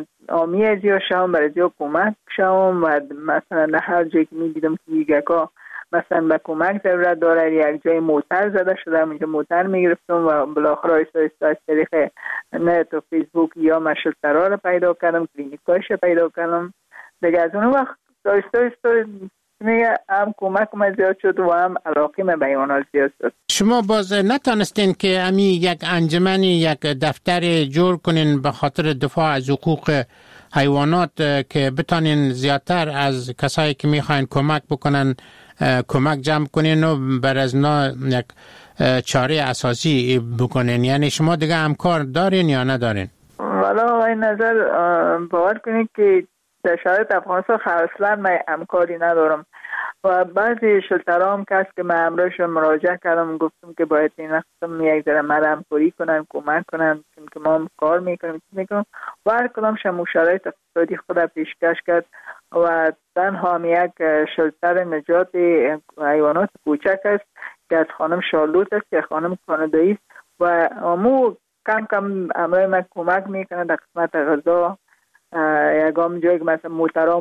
آمی از یا شام برای زیاد کمک شام و مثلا در هر جایی که می دیدم که یکا مثلا به کمک ضرورت داره یک جای موتر زده شده اونجا موتر میگرفتم و بالاخره آیستا آیستا از طریق نت و فیسبوک یا مشلترها رو پیدا کردم، کلینیکایش رو پیدا کردم دیگه. از اون وقت آیستا آیستا میگه هم کمک من زیاد شد و هم علاقه من به حیوانات زیاد شد. شما باز نتانستین که امی یک انجمنی یک دفتر جور کنین به خاطر دفاع از حقوق حیوانات که بتانین زیادتر از کسایی که میخواین کمک بکنن کمک جمع کنین و بر از نا یک چاره اساسی بکنین؟ یعنی شما دیگه همکار دارین یا ندارین؟ والا این نظر باور کنید که در شرایط افغانستان اصلا من همکاری ندارم و بعضی شلترها هم که هست که من امروزشون مراجعه کردم گفتم که باید این قسم یک ذره من همکاری کنن کمک کنن که ما هم کار میکنیم میکنم و هر کدام شما شرایط اقتصادی خود پیشکش کرد و تنها هم یک شلتر نجات حیوانات کوچک است که از خانم شارلوت است که خانم کانادایی است و امو کم کم امرای من کمک میکنه در قسمت غذا. یکم جایی که مثلا موترها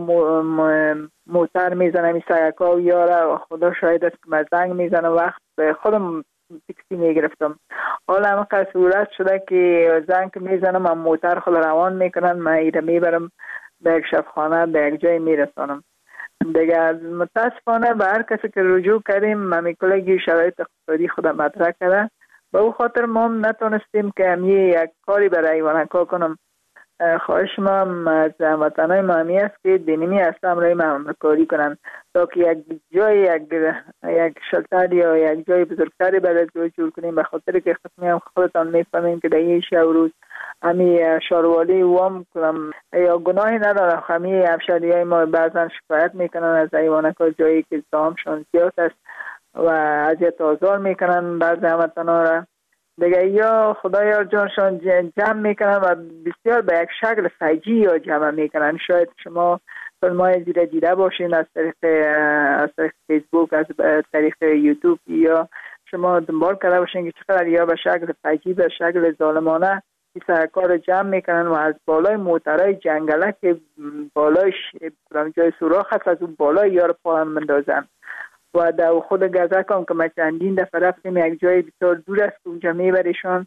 موتر میزنه می سیکا و یاره خدا شاید است که من زنگ میزنه وقت خودم تکسی میگرفتم. حالا همه صورت شده که زنگ میزنم من موتر خود روان میکنن، من ایره میبرم به یک شفاخانه به یک جای میرسانم. دیگه متاسفانه به هر کسی که رجوع کردیم من کلگی شرایط اقتصادی خود مطرح کرده، به او خاطر ما نتونستیم که همی یک کاری برای ایوانکا کنم. خواهش ما از وطنهای ما همی است که دینیمی هسته امرای معمولکاری کنن تا که یک جای یک, یک شلتر یا یک جای بزرگتری برای جای جور کنیم، به خاطر که خصمی هم خودتان میفهمیم که در یک شب روز همی شاروالی وام کنم یا گناهی ندارم. همی افشاری های ما بعضا شکایت میکنن از ایوانکا جایی که زامشان زیاد است و اذیت آزار میکنن بعض هموطنا را. دیگه یا خدایا جانشان جمع میکنن و بسیار به یک شکل فجی یا جمع میکنن. شاید شما فیلمای زیره دیده باشین از طریق از طریق فیسبوک، از طریق یوتیوب، یا شما دنبال کرده باشین که چقدر یا به شکل فجی به شکل ظالمانه این کار جمع میکنن و از بالای موترهای جنگله که بالایش جای سوراخ هست از اون بالای یار پاهم مندازن. و در خود گذر کنم که ما چندین دفعه رفتیم یک جای بسیار دور است که اونجا میبریشون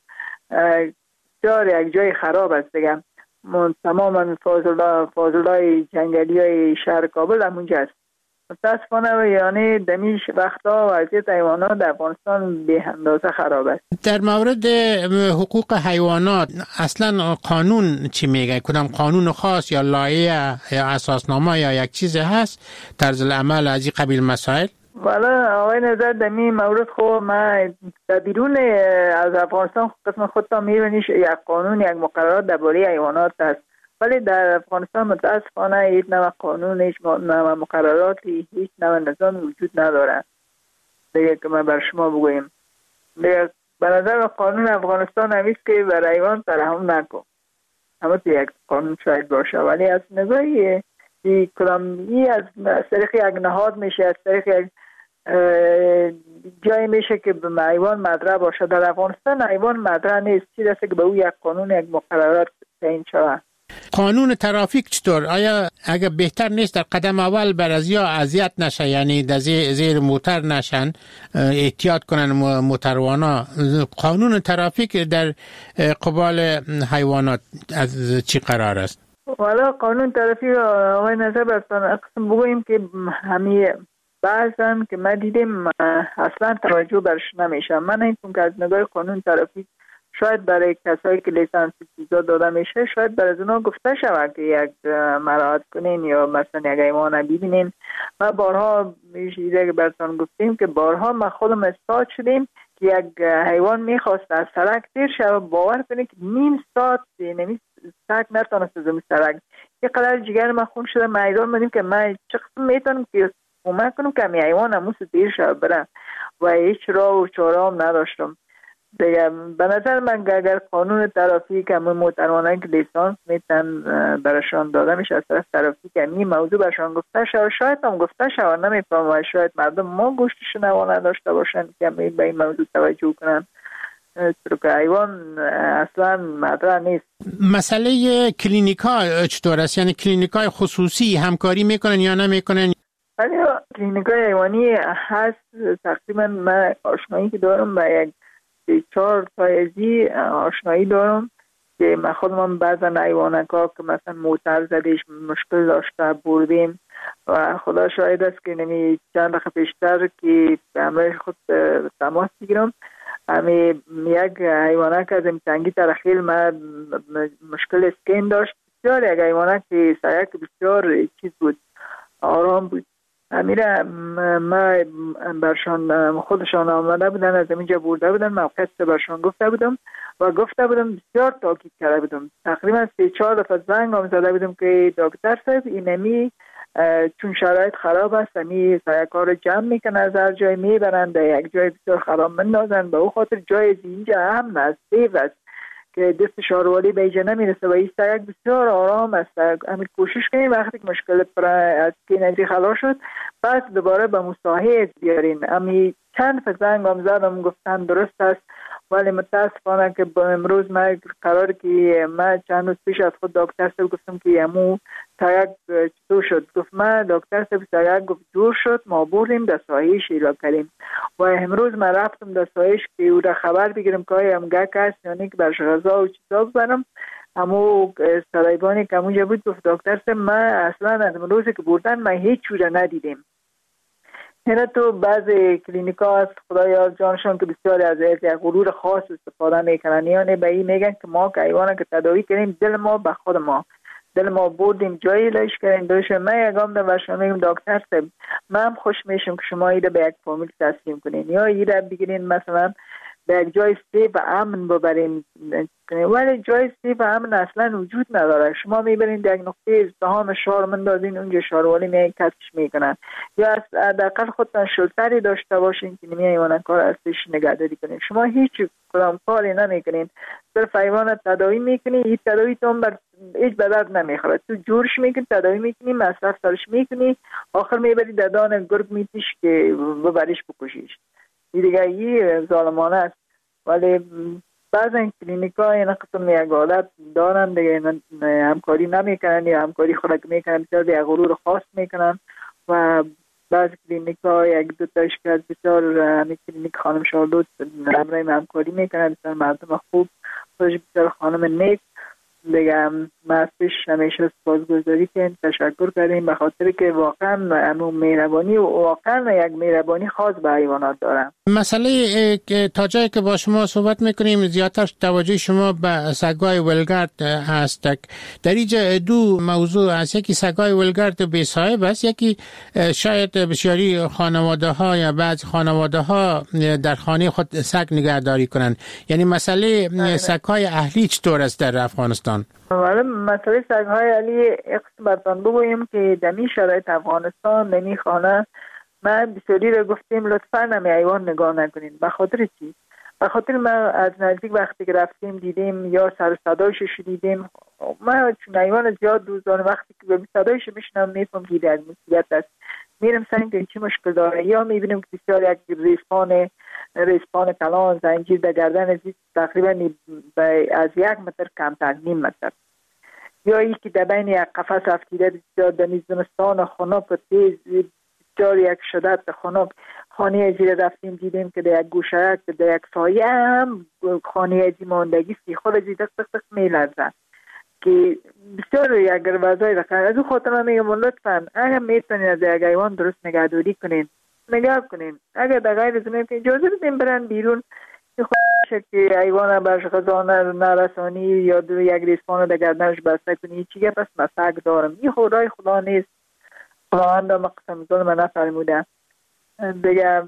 بسیار یک جای خراب است دیگه. تماما فاضلای جنگلی های شهر کابل هم اونجا است. متاسفانه یعنی دمیش وقتا وضعیت حیوانات در افغانستان به اندازه خراب است. در مورد حقوق حیوانات اصلا قانون چی میگه؟ کدام قانون خاص یا لایحه یا اساسنامه یا یک چیز هست طرز العمل از این قبیل مسائل؟ والا آقای نظر در این مورد خب ما در بیرون از افغانستان قسم خودتا میبینیش یک قانون یک مقررات درباره حیوانات است، ولی در افغانستان متاسفانه هیچ نوع قانون، هیچ نوع مقرراتی، هیچ نوع نظام وجود نداره. دیگه که من بر شما بگویم دیگه به نظر قانون افغانستان همیست که بر حیوان ترحم نکن. همه یک قانون شاید باشه، ولی از نظری این کلامی از طریق یک نهاد میشه، از طریق یک جایی میشه که به حیوان مدرع باشه. در افغانستان حیوان مدرع نیست، چیزی است که به او یک قانون یک مقررات تعیین شود. قانون ترافیک چطور؟ آیا اگه بهتر نیست در قدم اول برازیا اذیت نشه، یعنی در زیر موتر نشن، احتیاط کنن موتروانا؟ قانون ترافیک در قبال حیوانات از چی قرار است؟ والا قانون ترافیک آقای نظر برستان قسم بگوییم که همی بعضا که ما دیدیم اصلا توجه برش نمیشه. من این که از نگاه قانون ترافیک شاید برای کسایی که لیسانس چیزا داده میشه شاید برای از اونا گفته شود که یک مراعات کنین یا مثلا یک حیوان ببینین. ما بارها میشه که براتون گفتیم که بارها ما خودم استاد شدیم که یک حیوان میخواست از سرک تیر شد، باور کنید که نیم ساعت نمی سرک نتونست از اون سرک. یک قدر جگر ما خون شده میدان بدیم که ما چه قسم میتونم که کمک کنم که می حیوان همون تیر شد بره و هیچ راه و چاره هم نداشتم. دیگه به نظر من اگر قانون ترافیک همون موتروانایی که لیسانس میتن برشان داده میشه از طرف ترافیک این موضوع برشان گفته شد، شاید هم گفته شد نمیفهم و شاید مردم ما گوشتش نوانه داشته باشن که به این موضوع توجه کنن، چون که حیوان اصلا مدرع نیست. مسئله کلینیک ها چطور است؟ یعنی کلینیک های خصوصی همکاری میکنن یا نمیکنن؟ ولی کلینیک های حیوانی هست. تقریبا من آشنایی که دارم با یک چهار تایزی آشنایی دارم که من خودم بعضا حیوانکا که مثلا موتر زدیش مشکل داشته بردیم و خدا شاید است که نمی چند دقیقه پیشتر که به همراه خود تماس بگیرم همی یک حیوانک از امتنگی ترخیل من مشکل اسکین داشت. بسیار یک حیوانک که سایک بسیار چیز بود، آرام بود. امیره ما برشان خودشان آمده بودن، از اینجا برده بودن، موقع برشان گفته بودم و گفته بودم بسیار تاکید کرده بودم. تقریبا سه چهار دفعه زنگ هم زده بودم که دکتر صاحب اینمی چون شرایط خراب است امی سیاکار جمع میکنن از هر جای میبرن در یک جای بسیار خراب مندازن، به او خاطر جای اینجا هم است سیف است که دست شاروالی به اینجا نمیرسه و این سیاک بسیار آرام است. همین کوشش کنیم وقتی که مشکل پر از که نزدیک خلاص شد پس دوباره به مصاحبه بیارین. امی چند فزنگ هم زدم گفتن درست است، ولی متاسفانه که با امروز ما قرار که ما چند روز پیش از خود دکتر صاحب گفتم که امو تایک چطور شد، گفت ما دکتر صاحب تایک گفت جور شد، ما بردیم در سایه شیلا کردیم و امروز ما رفتم در سایش که او را خبر بگیرم که آیا هم گک است یا نه که برش غذا و چیزا ببرم. امو سرایبانی که امونجا بود گفت دکتر صاحب ما اصلا از روزی که بردن ما هیچ چوره ندیدیم. اینا تو بعض کلینیکا هست خدایا جانشون که بسیاری از یک غرور خاص استفاده میکنن، یعنی به این میگن که ما که حیوانه که تداوی کردیم دل ما به خود ما، دل ما بردیم جایی لایش کردیم دوش. من یکم در برشان میگم دکتر صاحب من هم خوش میشم که شما ایده به یک فامیل تسلیم کنین یا ایده بگیرین مثلا به یک جای سیف و امن ببریم، ولی جای سیف و امن اصلا وجود نداره. شما میبرین در یک نقطه ازدحام شهر مندازین، اونجا شهروانی می کسش میکنن، یا از حداقل خودتان شلتری داشته باشین که نمی حیوان کار ازش نگهداری کنین. شما هیچ کدام کاری نمیکنین، صرف حیوان تداوی میکنین، این تداوی تون بر هیچ بدرد نمیخوره، تو جورش میکنی تداوی میکنی مصرف سرش میکنی، آخر میبری در دان گرگ میتیش که ببریش بکشیش. این دیگه این ظالمانه است. ولی بعضا این کلینیکا این قسم یک عادت دارن دیگه، همکاری نمیکنن یا همکاری خودک میکنن بسیار دیگه غرور خاص میکنن و بعض کلینیکا یک دو تاش که بسیار همی کلینیک خانم شاردود همراه همکاری میکنن، بسیار مردم خوب، خودش بسیار خانم نیک دیگه. ما پیش همیشه سپاسگزاری کنیم، تشکر کردیم به خاطر که واقعا همون مهربانی و واقعا یک مهربانی خاص به حیوانات دارن. مسئله تا جایی که با شما صحبت میکنیم زیادتر توجه شما به سگای ولگرد هست. در اینجا دو موضوع هست، یکی سگای ولگرد بی صاحب است، یکی شاید بسیاری خانواده ها یا بعض خانواده ها در خانه خود سگ نگهداری کنند. یعنی مسئله سگای اهلی چطور است در افغانستان؟ ولی مسئله سگ‌های علی اقصد برتان بگویم که دمی شرایط افغانستان نمی خانه ما بسیاری را گفتیم لطفاً نمی حیوان نگاه نکنین. به خاطر چی؟ به خاطر ما از نزدیک وقتی که رفتیم دیدیم یا سر صدایش شدیدیم، ما چون حیوان زیاد دوزان وقتی که به صدایش میشنم میفهم که یک مصیبت است، میرم سعی که چی مشکل داره، یا میبینیم که بسیار یک ریسپان ریسپان کلان زنجیر در گردن زیست تقریبا از یک متر کمتر نیم متر، یا ای که در بین یک قفس افتیده بسیار در زمستان خنک و تیز بسیار یک شدت خنک. خانه زیر رفتیم دیدیم که در یک گوشه که در یک سایه هم خانه ازی ماندگی سیخور ازی دق دق دق میلرزن که بسیار یک وضعی رقم. از او خاطر من میگم لطفا اگر میتونین از یک حیوان درست نگهداری کنین نگاه کنین، اگر در غیر زمین که اجازه بدین برن بیرون، خودشه که حیوان برش غذا نرسانی یا دو یک ریسپان در گردنش بسته کنی چیگه پس مسک دارم. این خدای خدا نیست، خداوند مقسم ظلم نفرموده دیگه.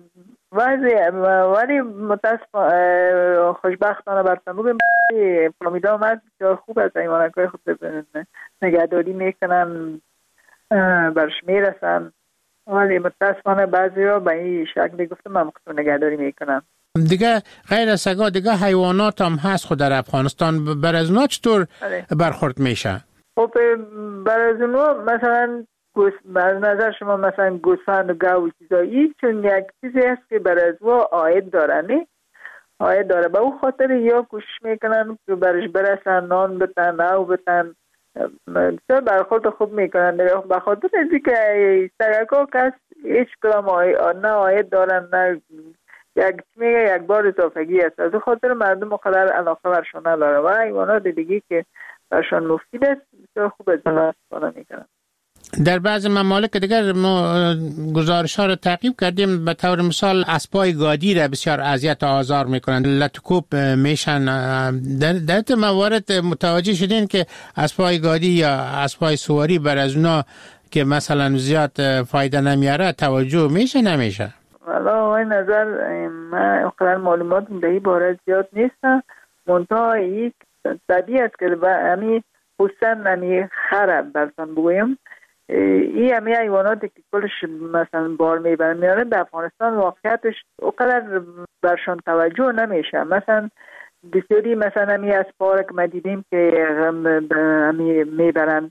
ولی متاسف خوشبختانه برتن بگیم فامیدا هم بسیار خوب از حیوانکای خود نگهداری میکنن، برش میرسن، ولی متاسفانه بعضی ها به این شکلی گفتم من مقصد نگهداری میکنن. دیگه غیر از سگا دیگه حیوانات هم هست خود در افغانستان، بر از اونا چطور برخورد میشه؟ خب بر از اونا مثلا بر نظر شما مثلا گوسفند و گاو و چیزایی چون یک چیزی هست که بر از او آید داره، نه آید داره، به او خاطر یا کوشش میکنن که برش برسن، نان بتن او بتن، بسیار برخورد خوب میکنن. به خاطر ازی که سگاکا کس هیچ کدام نه آید دارن نه یک میگه یک بار اضافگی است، از خاطر مردم مقدر علاقه برشان نداره و حیوانات دیگه که برشان مفید است بسیار خوب از اون استفاده میکنن. در بعض ممالک دیگر ما گزارش ها رو تعقیب کردیم، به طور مثال اسبای گادی را بسیار اذیت و آزار میکنند، لطکوب میشن. در در موارد متوجه شدین که اسبای گادی یا اسبای سواری بر از اونا که مثلا زیاد فایده نمیاره توجه میشه نمیشه؟ والا این نظر من اقدر معلومات در این باره زیاد نیستم، منتها یک طبیعی است که همی حسن همی خرب برسان بگویم این همی حیواناتی که کلش مثلا بار میبرن میاره در افغانستان واقعیتش اقدر برشان توجه نمیشه. مثلا بسیاری مثلا همی از پارک ما دیدیم که همی میبرن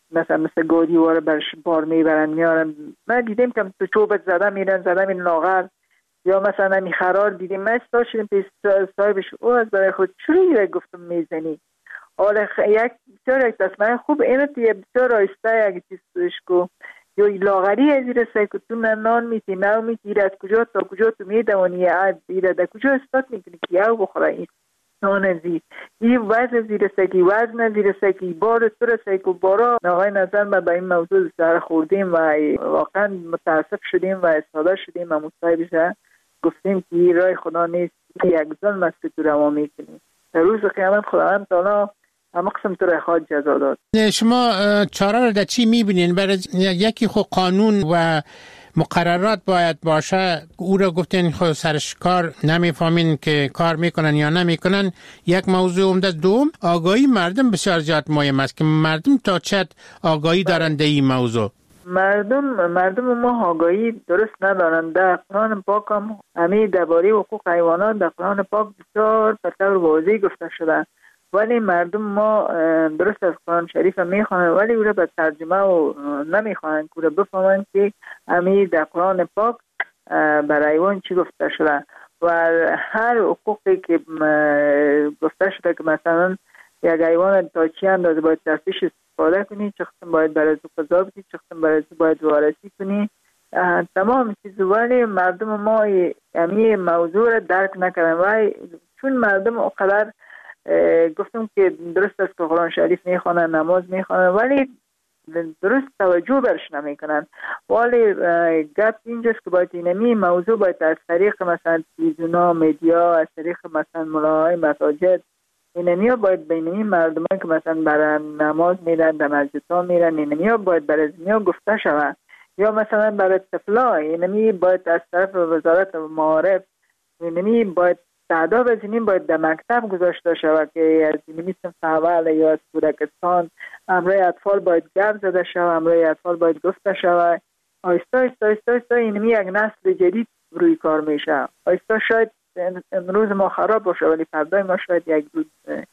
مثلا مثل گودی واره برش بار میبرن میارن. من دیدیم که تو چوبت زدن میرن زدن این لاغر، یا مثلا همی خرار دیدیم. من استا شدیم پیش صاحبش، او از برای خود چوری گفتم میزنی. حالا یک بسیار یک دستمه خوب اینو تیه بسیار آیسته یک چیزش کو یا لاغری از ایره سای که تو نان میتی نو میتی ایره از کجا تا کجا تو میدوانی ایره در کجا استاد میکنی که یو بخوره این نان زی این وزن زیره سکی وزن زیره سکی بار سر سکی بارا. نقای نظر ما با این موضوع سر خوردیم و واقعا متاسف شدیم و استاده شدیم و مصاحبه گفتیم که این رای خدا نیست، یک ظلم است که تو روا میکنیم. در روز قیامت خداوند تعالی اما قسم تو را خواهد جزا داد. شما چاره را در چی میبینین؟ برای یکی خود قانون و مقررات باید باشه، او را گفتین خود سرش کار نمیفهمین که کار میکنن یا نمیکنن. یک موضوع عمده. دوم، آگاهی مردم بسیار زیاد مهم است که مردم تا چه آگاهی دارند در این موضوع. مردم مردم ما آگاهی درست ندارند. در قرآن پاک هم همین درباره حقوق حیوانات در قرآن پاک بسیار به طور واضح گفته شده، ولی مردم ما درست از قرآن شریف میخوانند ولی او را به ترجمه و نمیخوانند که را بفهمند که همین در قرآن پاک برای حیوان چی گفته شده و هر حقوقی که گفته شده که مثلا یک حیوان تا چی اندازه باید تفتیش استفاده کنی، چه قسم باید برای تو قضا بدی، چه قسم برای تو باید وارسی کنی، تمام چیز. ولی مردم ما همین موضوع را درک نکردن و چون مردم اقدر گفتم که درست است که قرآن شریف میخوانن، نماز میخوانن ولی درست توجه برش نمیکنن. ولی گپ اینجاست که باید اینمی موضوع باید از طریق مثلا تلویزیونا، میدیا، از طریق مثلا ملاهای مساجد اینمی ها باید بینمی مردم که مثلا برای نماز میرن در مسجد ها میرن اینمی ها باید برای زنیا گفته شود، یا مثلا برای طفلا اینمی باید از طرف وزارت معارف اینمی باید تعداد از اینیم باید در مکتب گذاشته شود که از اینمی صنف اول یا از کودکستان امرای اطفال باید گپ زده شود، امرای اطفال باید گفته شود. آیستا آیستا آیستا آیستا اینمی یک نسل جدید روی کار میشه. آیستا شاید امروز ما خراب باشه ولی فردای ما شاید یک روز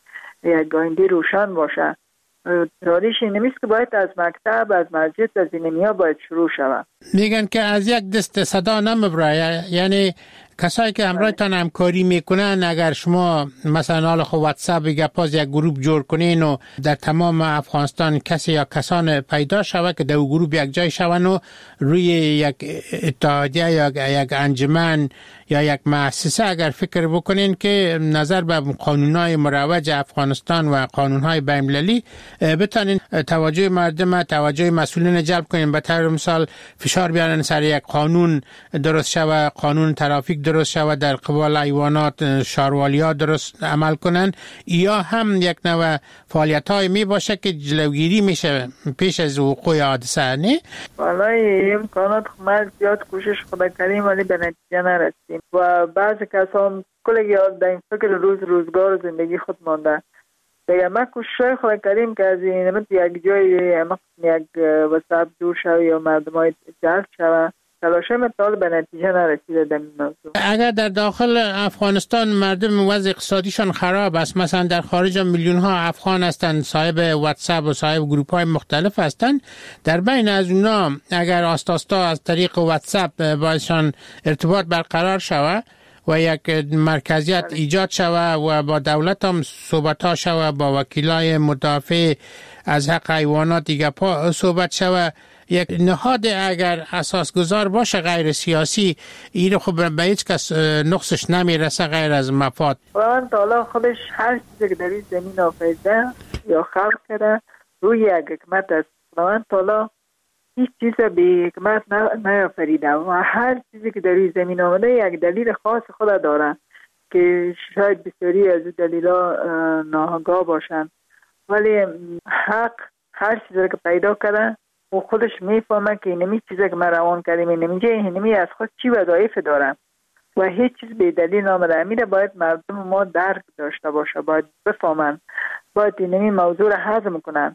یک آینده روشن باشه. راریش اینمیست که باید از مکتب، از مسجد، از اینمی ها باید شروع شود. میگن که از یک دست صدا نمیبره، یعنی کسایی که همراهتان همکاری میکنن اگر شما مثلا حالا خب واتساپ گپاز یک گروه جور کنین و در تمام افغانستان کسی یا کسان پیدا شود که در اون گروه یک جای شون و روی یک اتحادیه یا یک انجمن یا یک مؤسسه اگر فکر بکنین که نظر به قانونهای مروج افغانستان و قانونهای بین‌المللی بتونین توجه مردم، توجه مسئولین جلب کنین، به طور مثال فشار بیارن سر یک قانون درست شود، قانون ترافیک درست شود، در قبال حیوانات شاروالی‌ها درست عمل کنن، یا هم یک نوع فعالیت‌های می باشه که جلوگیری میشه پیش از وقوع حادثه. نه والله امکانات ما زیاد کوشش خدا کردیم ولی به نتیجه نرسیدیم و بعضی کسان کلی یاد در این فکر روز روزگار زندگی خود مانده. دیگه ما کوشش خدا کردیم که از این رد یک جای یک وسط دور شوی یا مردمای جلب شوه، تلاشه مطال به نتیجه نرسیده در این موضوع. اگر در داخل افغانستان مردم وضع اقتصادیشان خراب است، مثلا در خارج میلیون ها افغان هستند صاحب واتساپ و صاحب گروپ های مختلف هستند، در بین از اونا اگر آستاستا از طریق واتساپ باشان ارتباط برقرار شود و یک مرکزیت ایجاد شود و با دولت هم صحبت ها شود، با وکیلای مدافع از حق حیوانات دیگه پا صحبت شود، یک نهاد اگر اساسگذار باشه غیر سیاسی، این خب به هیچ کس نقصش نمیرسه غیر از مفاد. خداوند تعالی خودش هر چیزی که در این زمین آفریده یا خلق کرده روی یک حکمت است. خداوند تعالی هیچ چیز به حکمت نیافریده و هر چیزی که در این زمین آمده یک دلیل خاص خود داره که شاید بسیاری از دلیلا ناآگاه باشن، ولی حق هر چیزی که پیدا کرده و خودش میفهمه که اینمی چیزی که من روان کردیم اینمی اینمی از خود چی وظایف داره و هیچ چیز به دلیل نامده. امیره باید مردم ما درک داشته باشه، باید بفهمن، باید اینمی موضوع را هضم کنن.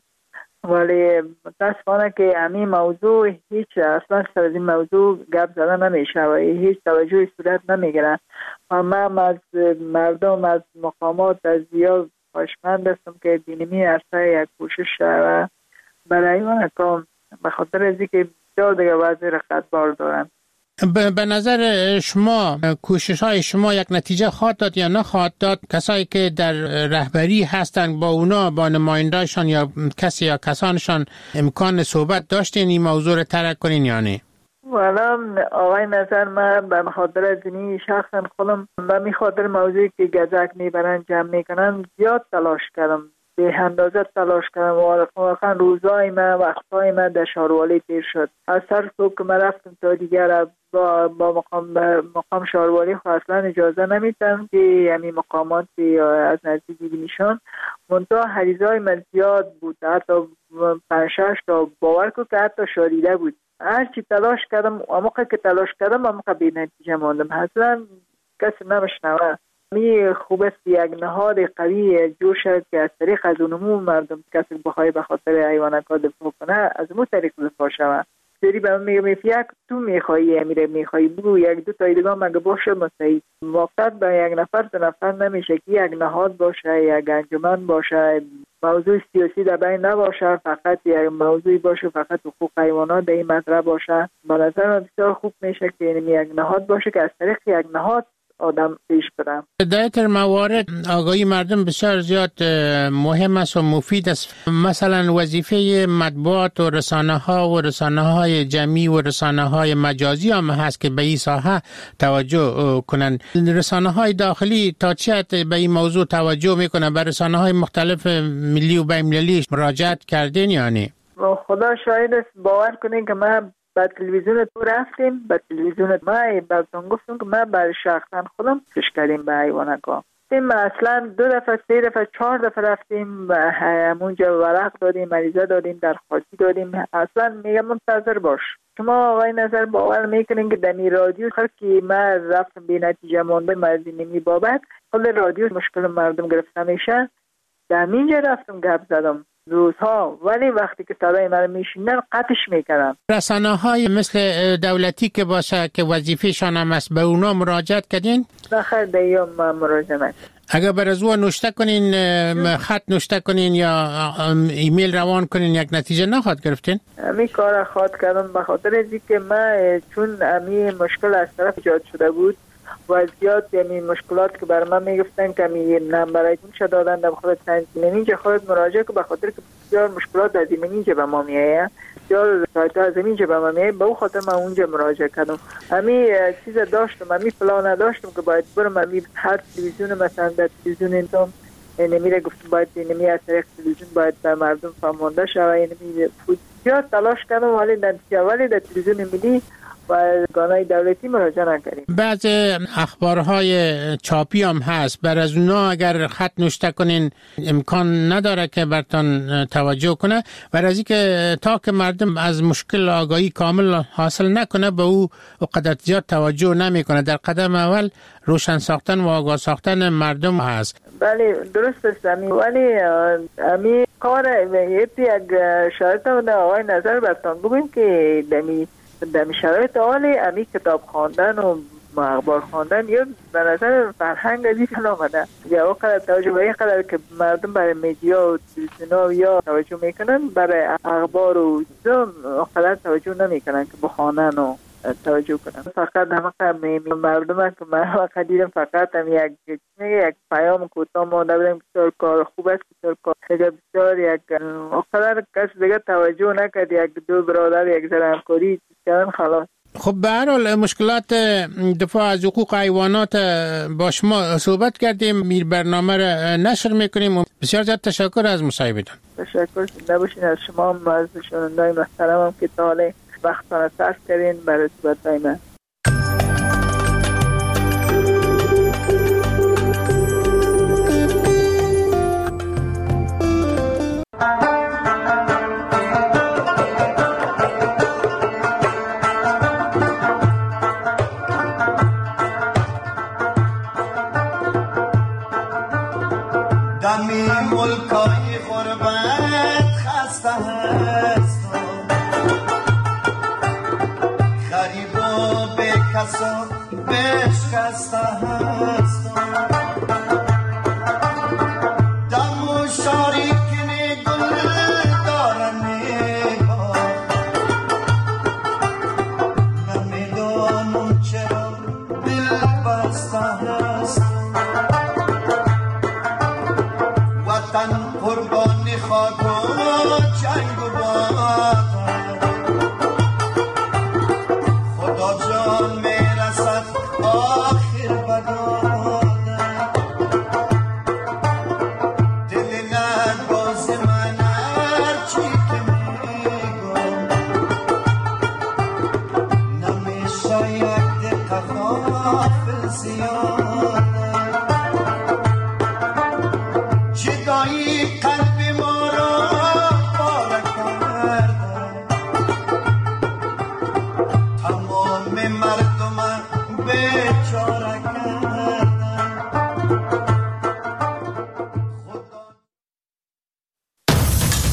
ولی متاسفانه که همین موضوع هیچ اصلا سر از این موضوع گپ زده نمیشه و هیچ توجهی صورت نمیگیره و من از مردم از مقامات از زیاد خوشمند هستم که دینمی اصلا یک کوشش شده برای من کام به خاطر از اینکه بسیار دیگه وضع رقتبار دارن. به نظر شما کوشش های شما یک نتیجه خواهد داد یا نخواهد داد؟ کسایی که در رهبری هستند با اونا، با نمایندهشان یا کسی یا کسانشان امکان صحبت داشتین این موضوع رو ترک کنین یا نه؟ والا آقای نظر من به خاطر از اینی شخصا خودم به می خاطر موضوعی که گزک میبرن جمع میکنن زیاد تلاش کردم، به اندازه تلاش کردم و واقعا روزای من وقتای من در شاروالی تیر شد. از سر صبح که من رفتم تا دیگر با, با مقام مقام شاروالی خود اصلا اجازه نمیدم که یعنی مقاماتی از نزدیک ببینیشان. منتها حریزای من زیاد بود، حتی پنج شش تا باور کو که حتی شاریده بود. هرچی تلاش کردم موقع که تلاش کردم موقع بی نتیجه ماندم. اصلا کسی نمیشنوه. می خوب است یک نهاد قوی جوش که از طریق از اونمو مردم کسی بخوای به خاطر حیوانات دفاع کنه از اون طریق دفاع شود. سری به من میگم یک تو میخوایی امیره میخوایی بگو یک دو تا دیگه مگه باشه مستعد موقت به یک نفر دو نفر نمیشه که یک نهاد باشه، یک انجمن باشه، موضوع سیاسی در بین نباشه، فقط یک موضوعی باشه فقط حقوق حیوانات در این مطرح باشه. به نظر من بسیار خوب میشه که یک نهاد باشه که از طریق یک نهاد آدم پیش برم. در این موارد آگاهی مردم بسیار زیاد مهم است و مفید است. مثلا وظیفه مطبوعات و رسانه ها و رسانه های جمعی و رسانه های مجازی هم هست که به این ساحه توجه کنند. رسانه های داخلی تا چه حد به این موضوع توجه میکنن؟ به رسانه های مختلف ملی و بین المللی مراجعت کردین یا نه؟ خدا شاهد است، باور کنین که من با تلویزیون تو رفتیم، با تلویزیون ما براتون گفتم که ما برای شخصا خودم پیش کردیم به حیوانات. ما اصلا دو دفعه سه دفعه چهار دفعه رفتیم و همونجا ورق دادیم، مریضه دادیم، درخواستی دادیم. اصلا میگم منتظر باش. شما آقای نظر باور میکنین که دمی رادیو هر کی ما رفتم بی نتیجه ماندم از اینمی بابت خود رادیو مشکل مردم گرفته میشه. دمینجا رفتم گپ زدم روزها، ولی وقتی که صدای من میشینن قطعش میکنن. رسانه های مثل دولتی که باشه که وظیفه‌شان هم است به اونا مراجعت کردین؟ نه خیر دیگه ما مراجعه نکردیم. اگر بر از او نوشته کنین، خط نوشته کنین یا ایمیل روان کنین یک نتیجه نخواد گرفتین؟ امی کار خواهد کردم به خاطر از اینکه من چون امی مشکل از طرف ایجاد شده بود و زیاد یعنی مشکلات که بر من میگفتن که می نمبرای اونش دادن در خود اینجا خود مراجعه که به خاطر که بسیار مشکلات از اینجا به ما میایه، بسیار سایت از اینجا به ما میایه، به اون خاطر من اونجا مراجعه کردم. امی چیز داشتم، امی پلان داشتم که باید برم امی هر تلویزیون مثلا در تلویزیون اینتام نمیره گفتم باید نمی از طریق تلویزیون باید به مردم فهمانده شود. نمی زیاد تلاش کردم ولی در ولی در تلویزیون ملی و گانای دولتی مراجعه نکردیم. بعض اخبارهای چاپی هم هست، بر از اونا اگر خط نوشته کنین امکان نداره که برتان توجه کنه، بر از اینکه تا که مردم از مشکل آگاهی کامل حاصل نکنه به او قدر زیاد توجه نمیکنه. در قدم اول روشن ساختن و آگاه ساختن مردم هست. بله درست است امی، ولی امی کار یک شرط و آقای نظر برتان بگویم که دمی در شرایط حالی امی کتاب خواندن و اخبار خواندن یا به نظر فرهنگ از این آمده یا وقت توجه به این قدر که مردم برای میدیا و تلویزیون یا توجه میکنن برای اخبار و قدر توجه نمیکنن که بخوانن و توجه کنن. فقط همه مردم که من وقت دیدم فقط هم یک یک پیام کوتاه مانده بودم بسیار کار خوب است، بسیار کار بسیار یک قدر کس دیگه توجه نکرد، یک دو برادر یک ذره همکاری کردن خلاص. خب به هر حال مشکلات دفاع از حقوق حیوانات با شما صحبت کردیم، میر برنامه را نشر میکنیم. بسیار زیاد تشکر از مصاحبتون. تشکر نباشین از شما هم از شنوندای محترمم که تا حالا وقتان صرف کردین برای صحبت‌های من. دمی ملکای غربت خسته هست، غریب و به کسا بشکسته هست. دم و شاری کنی گل دارنی خاک و جنگ و باغ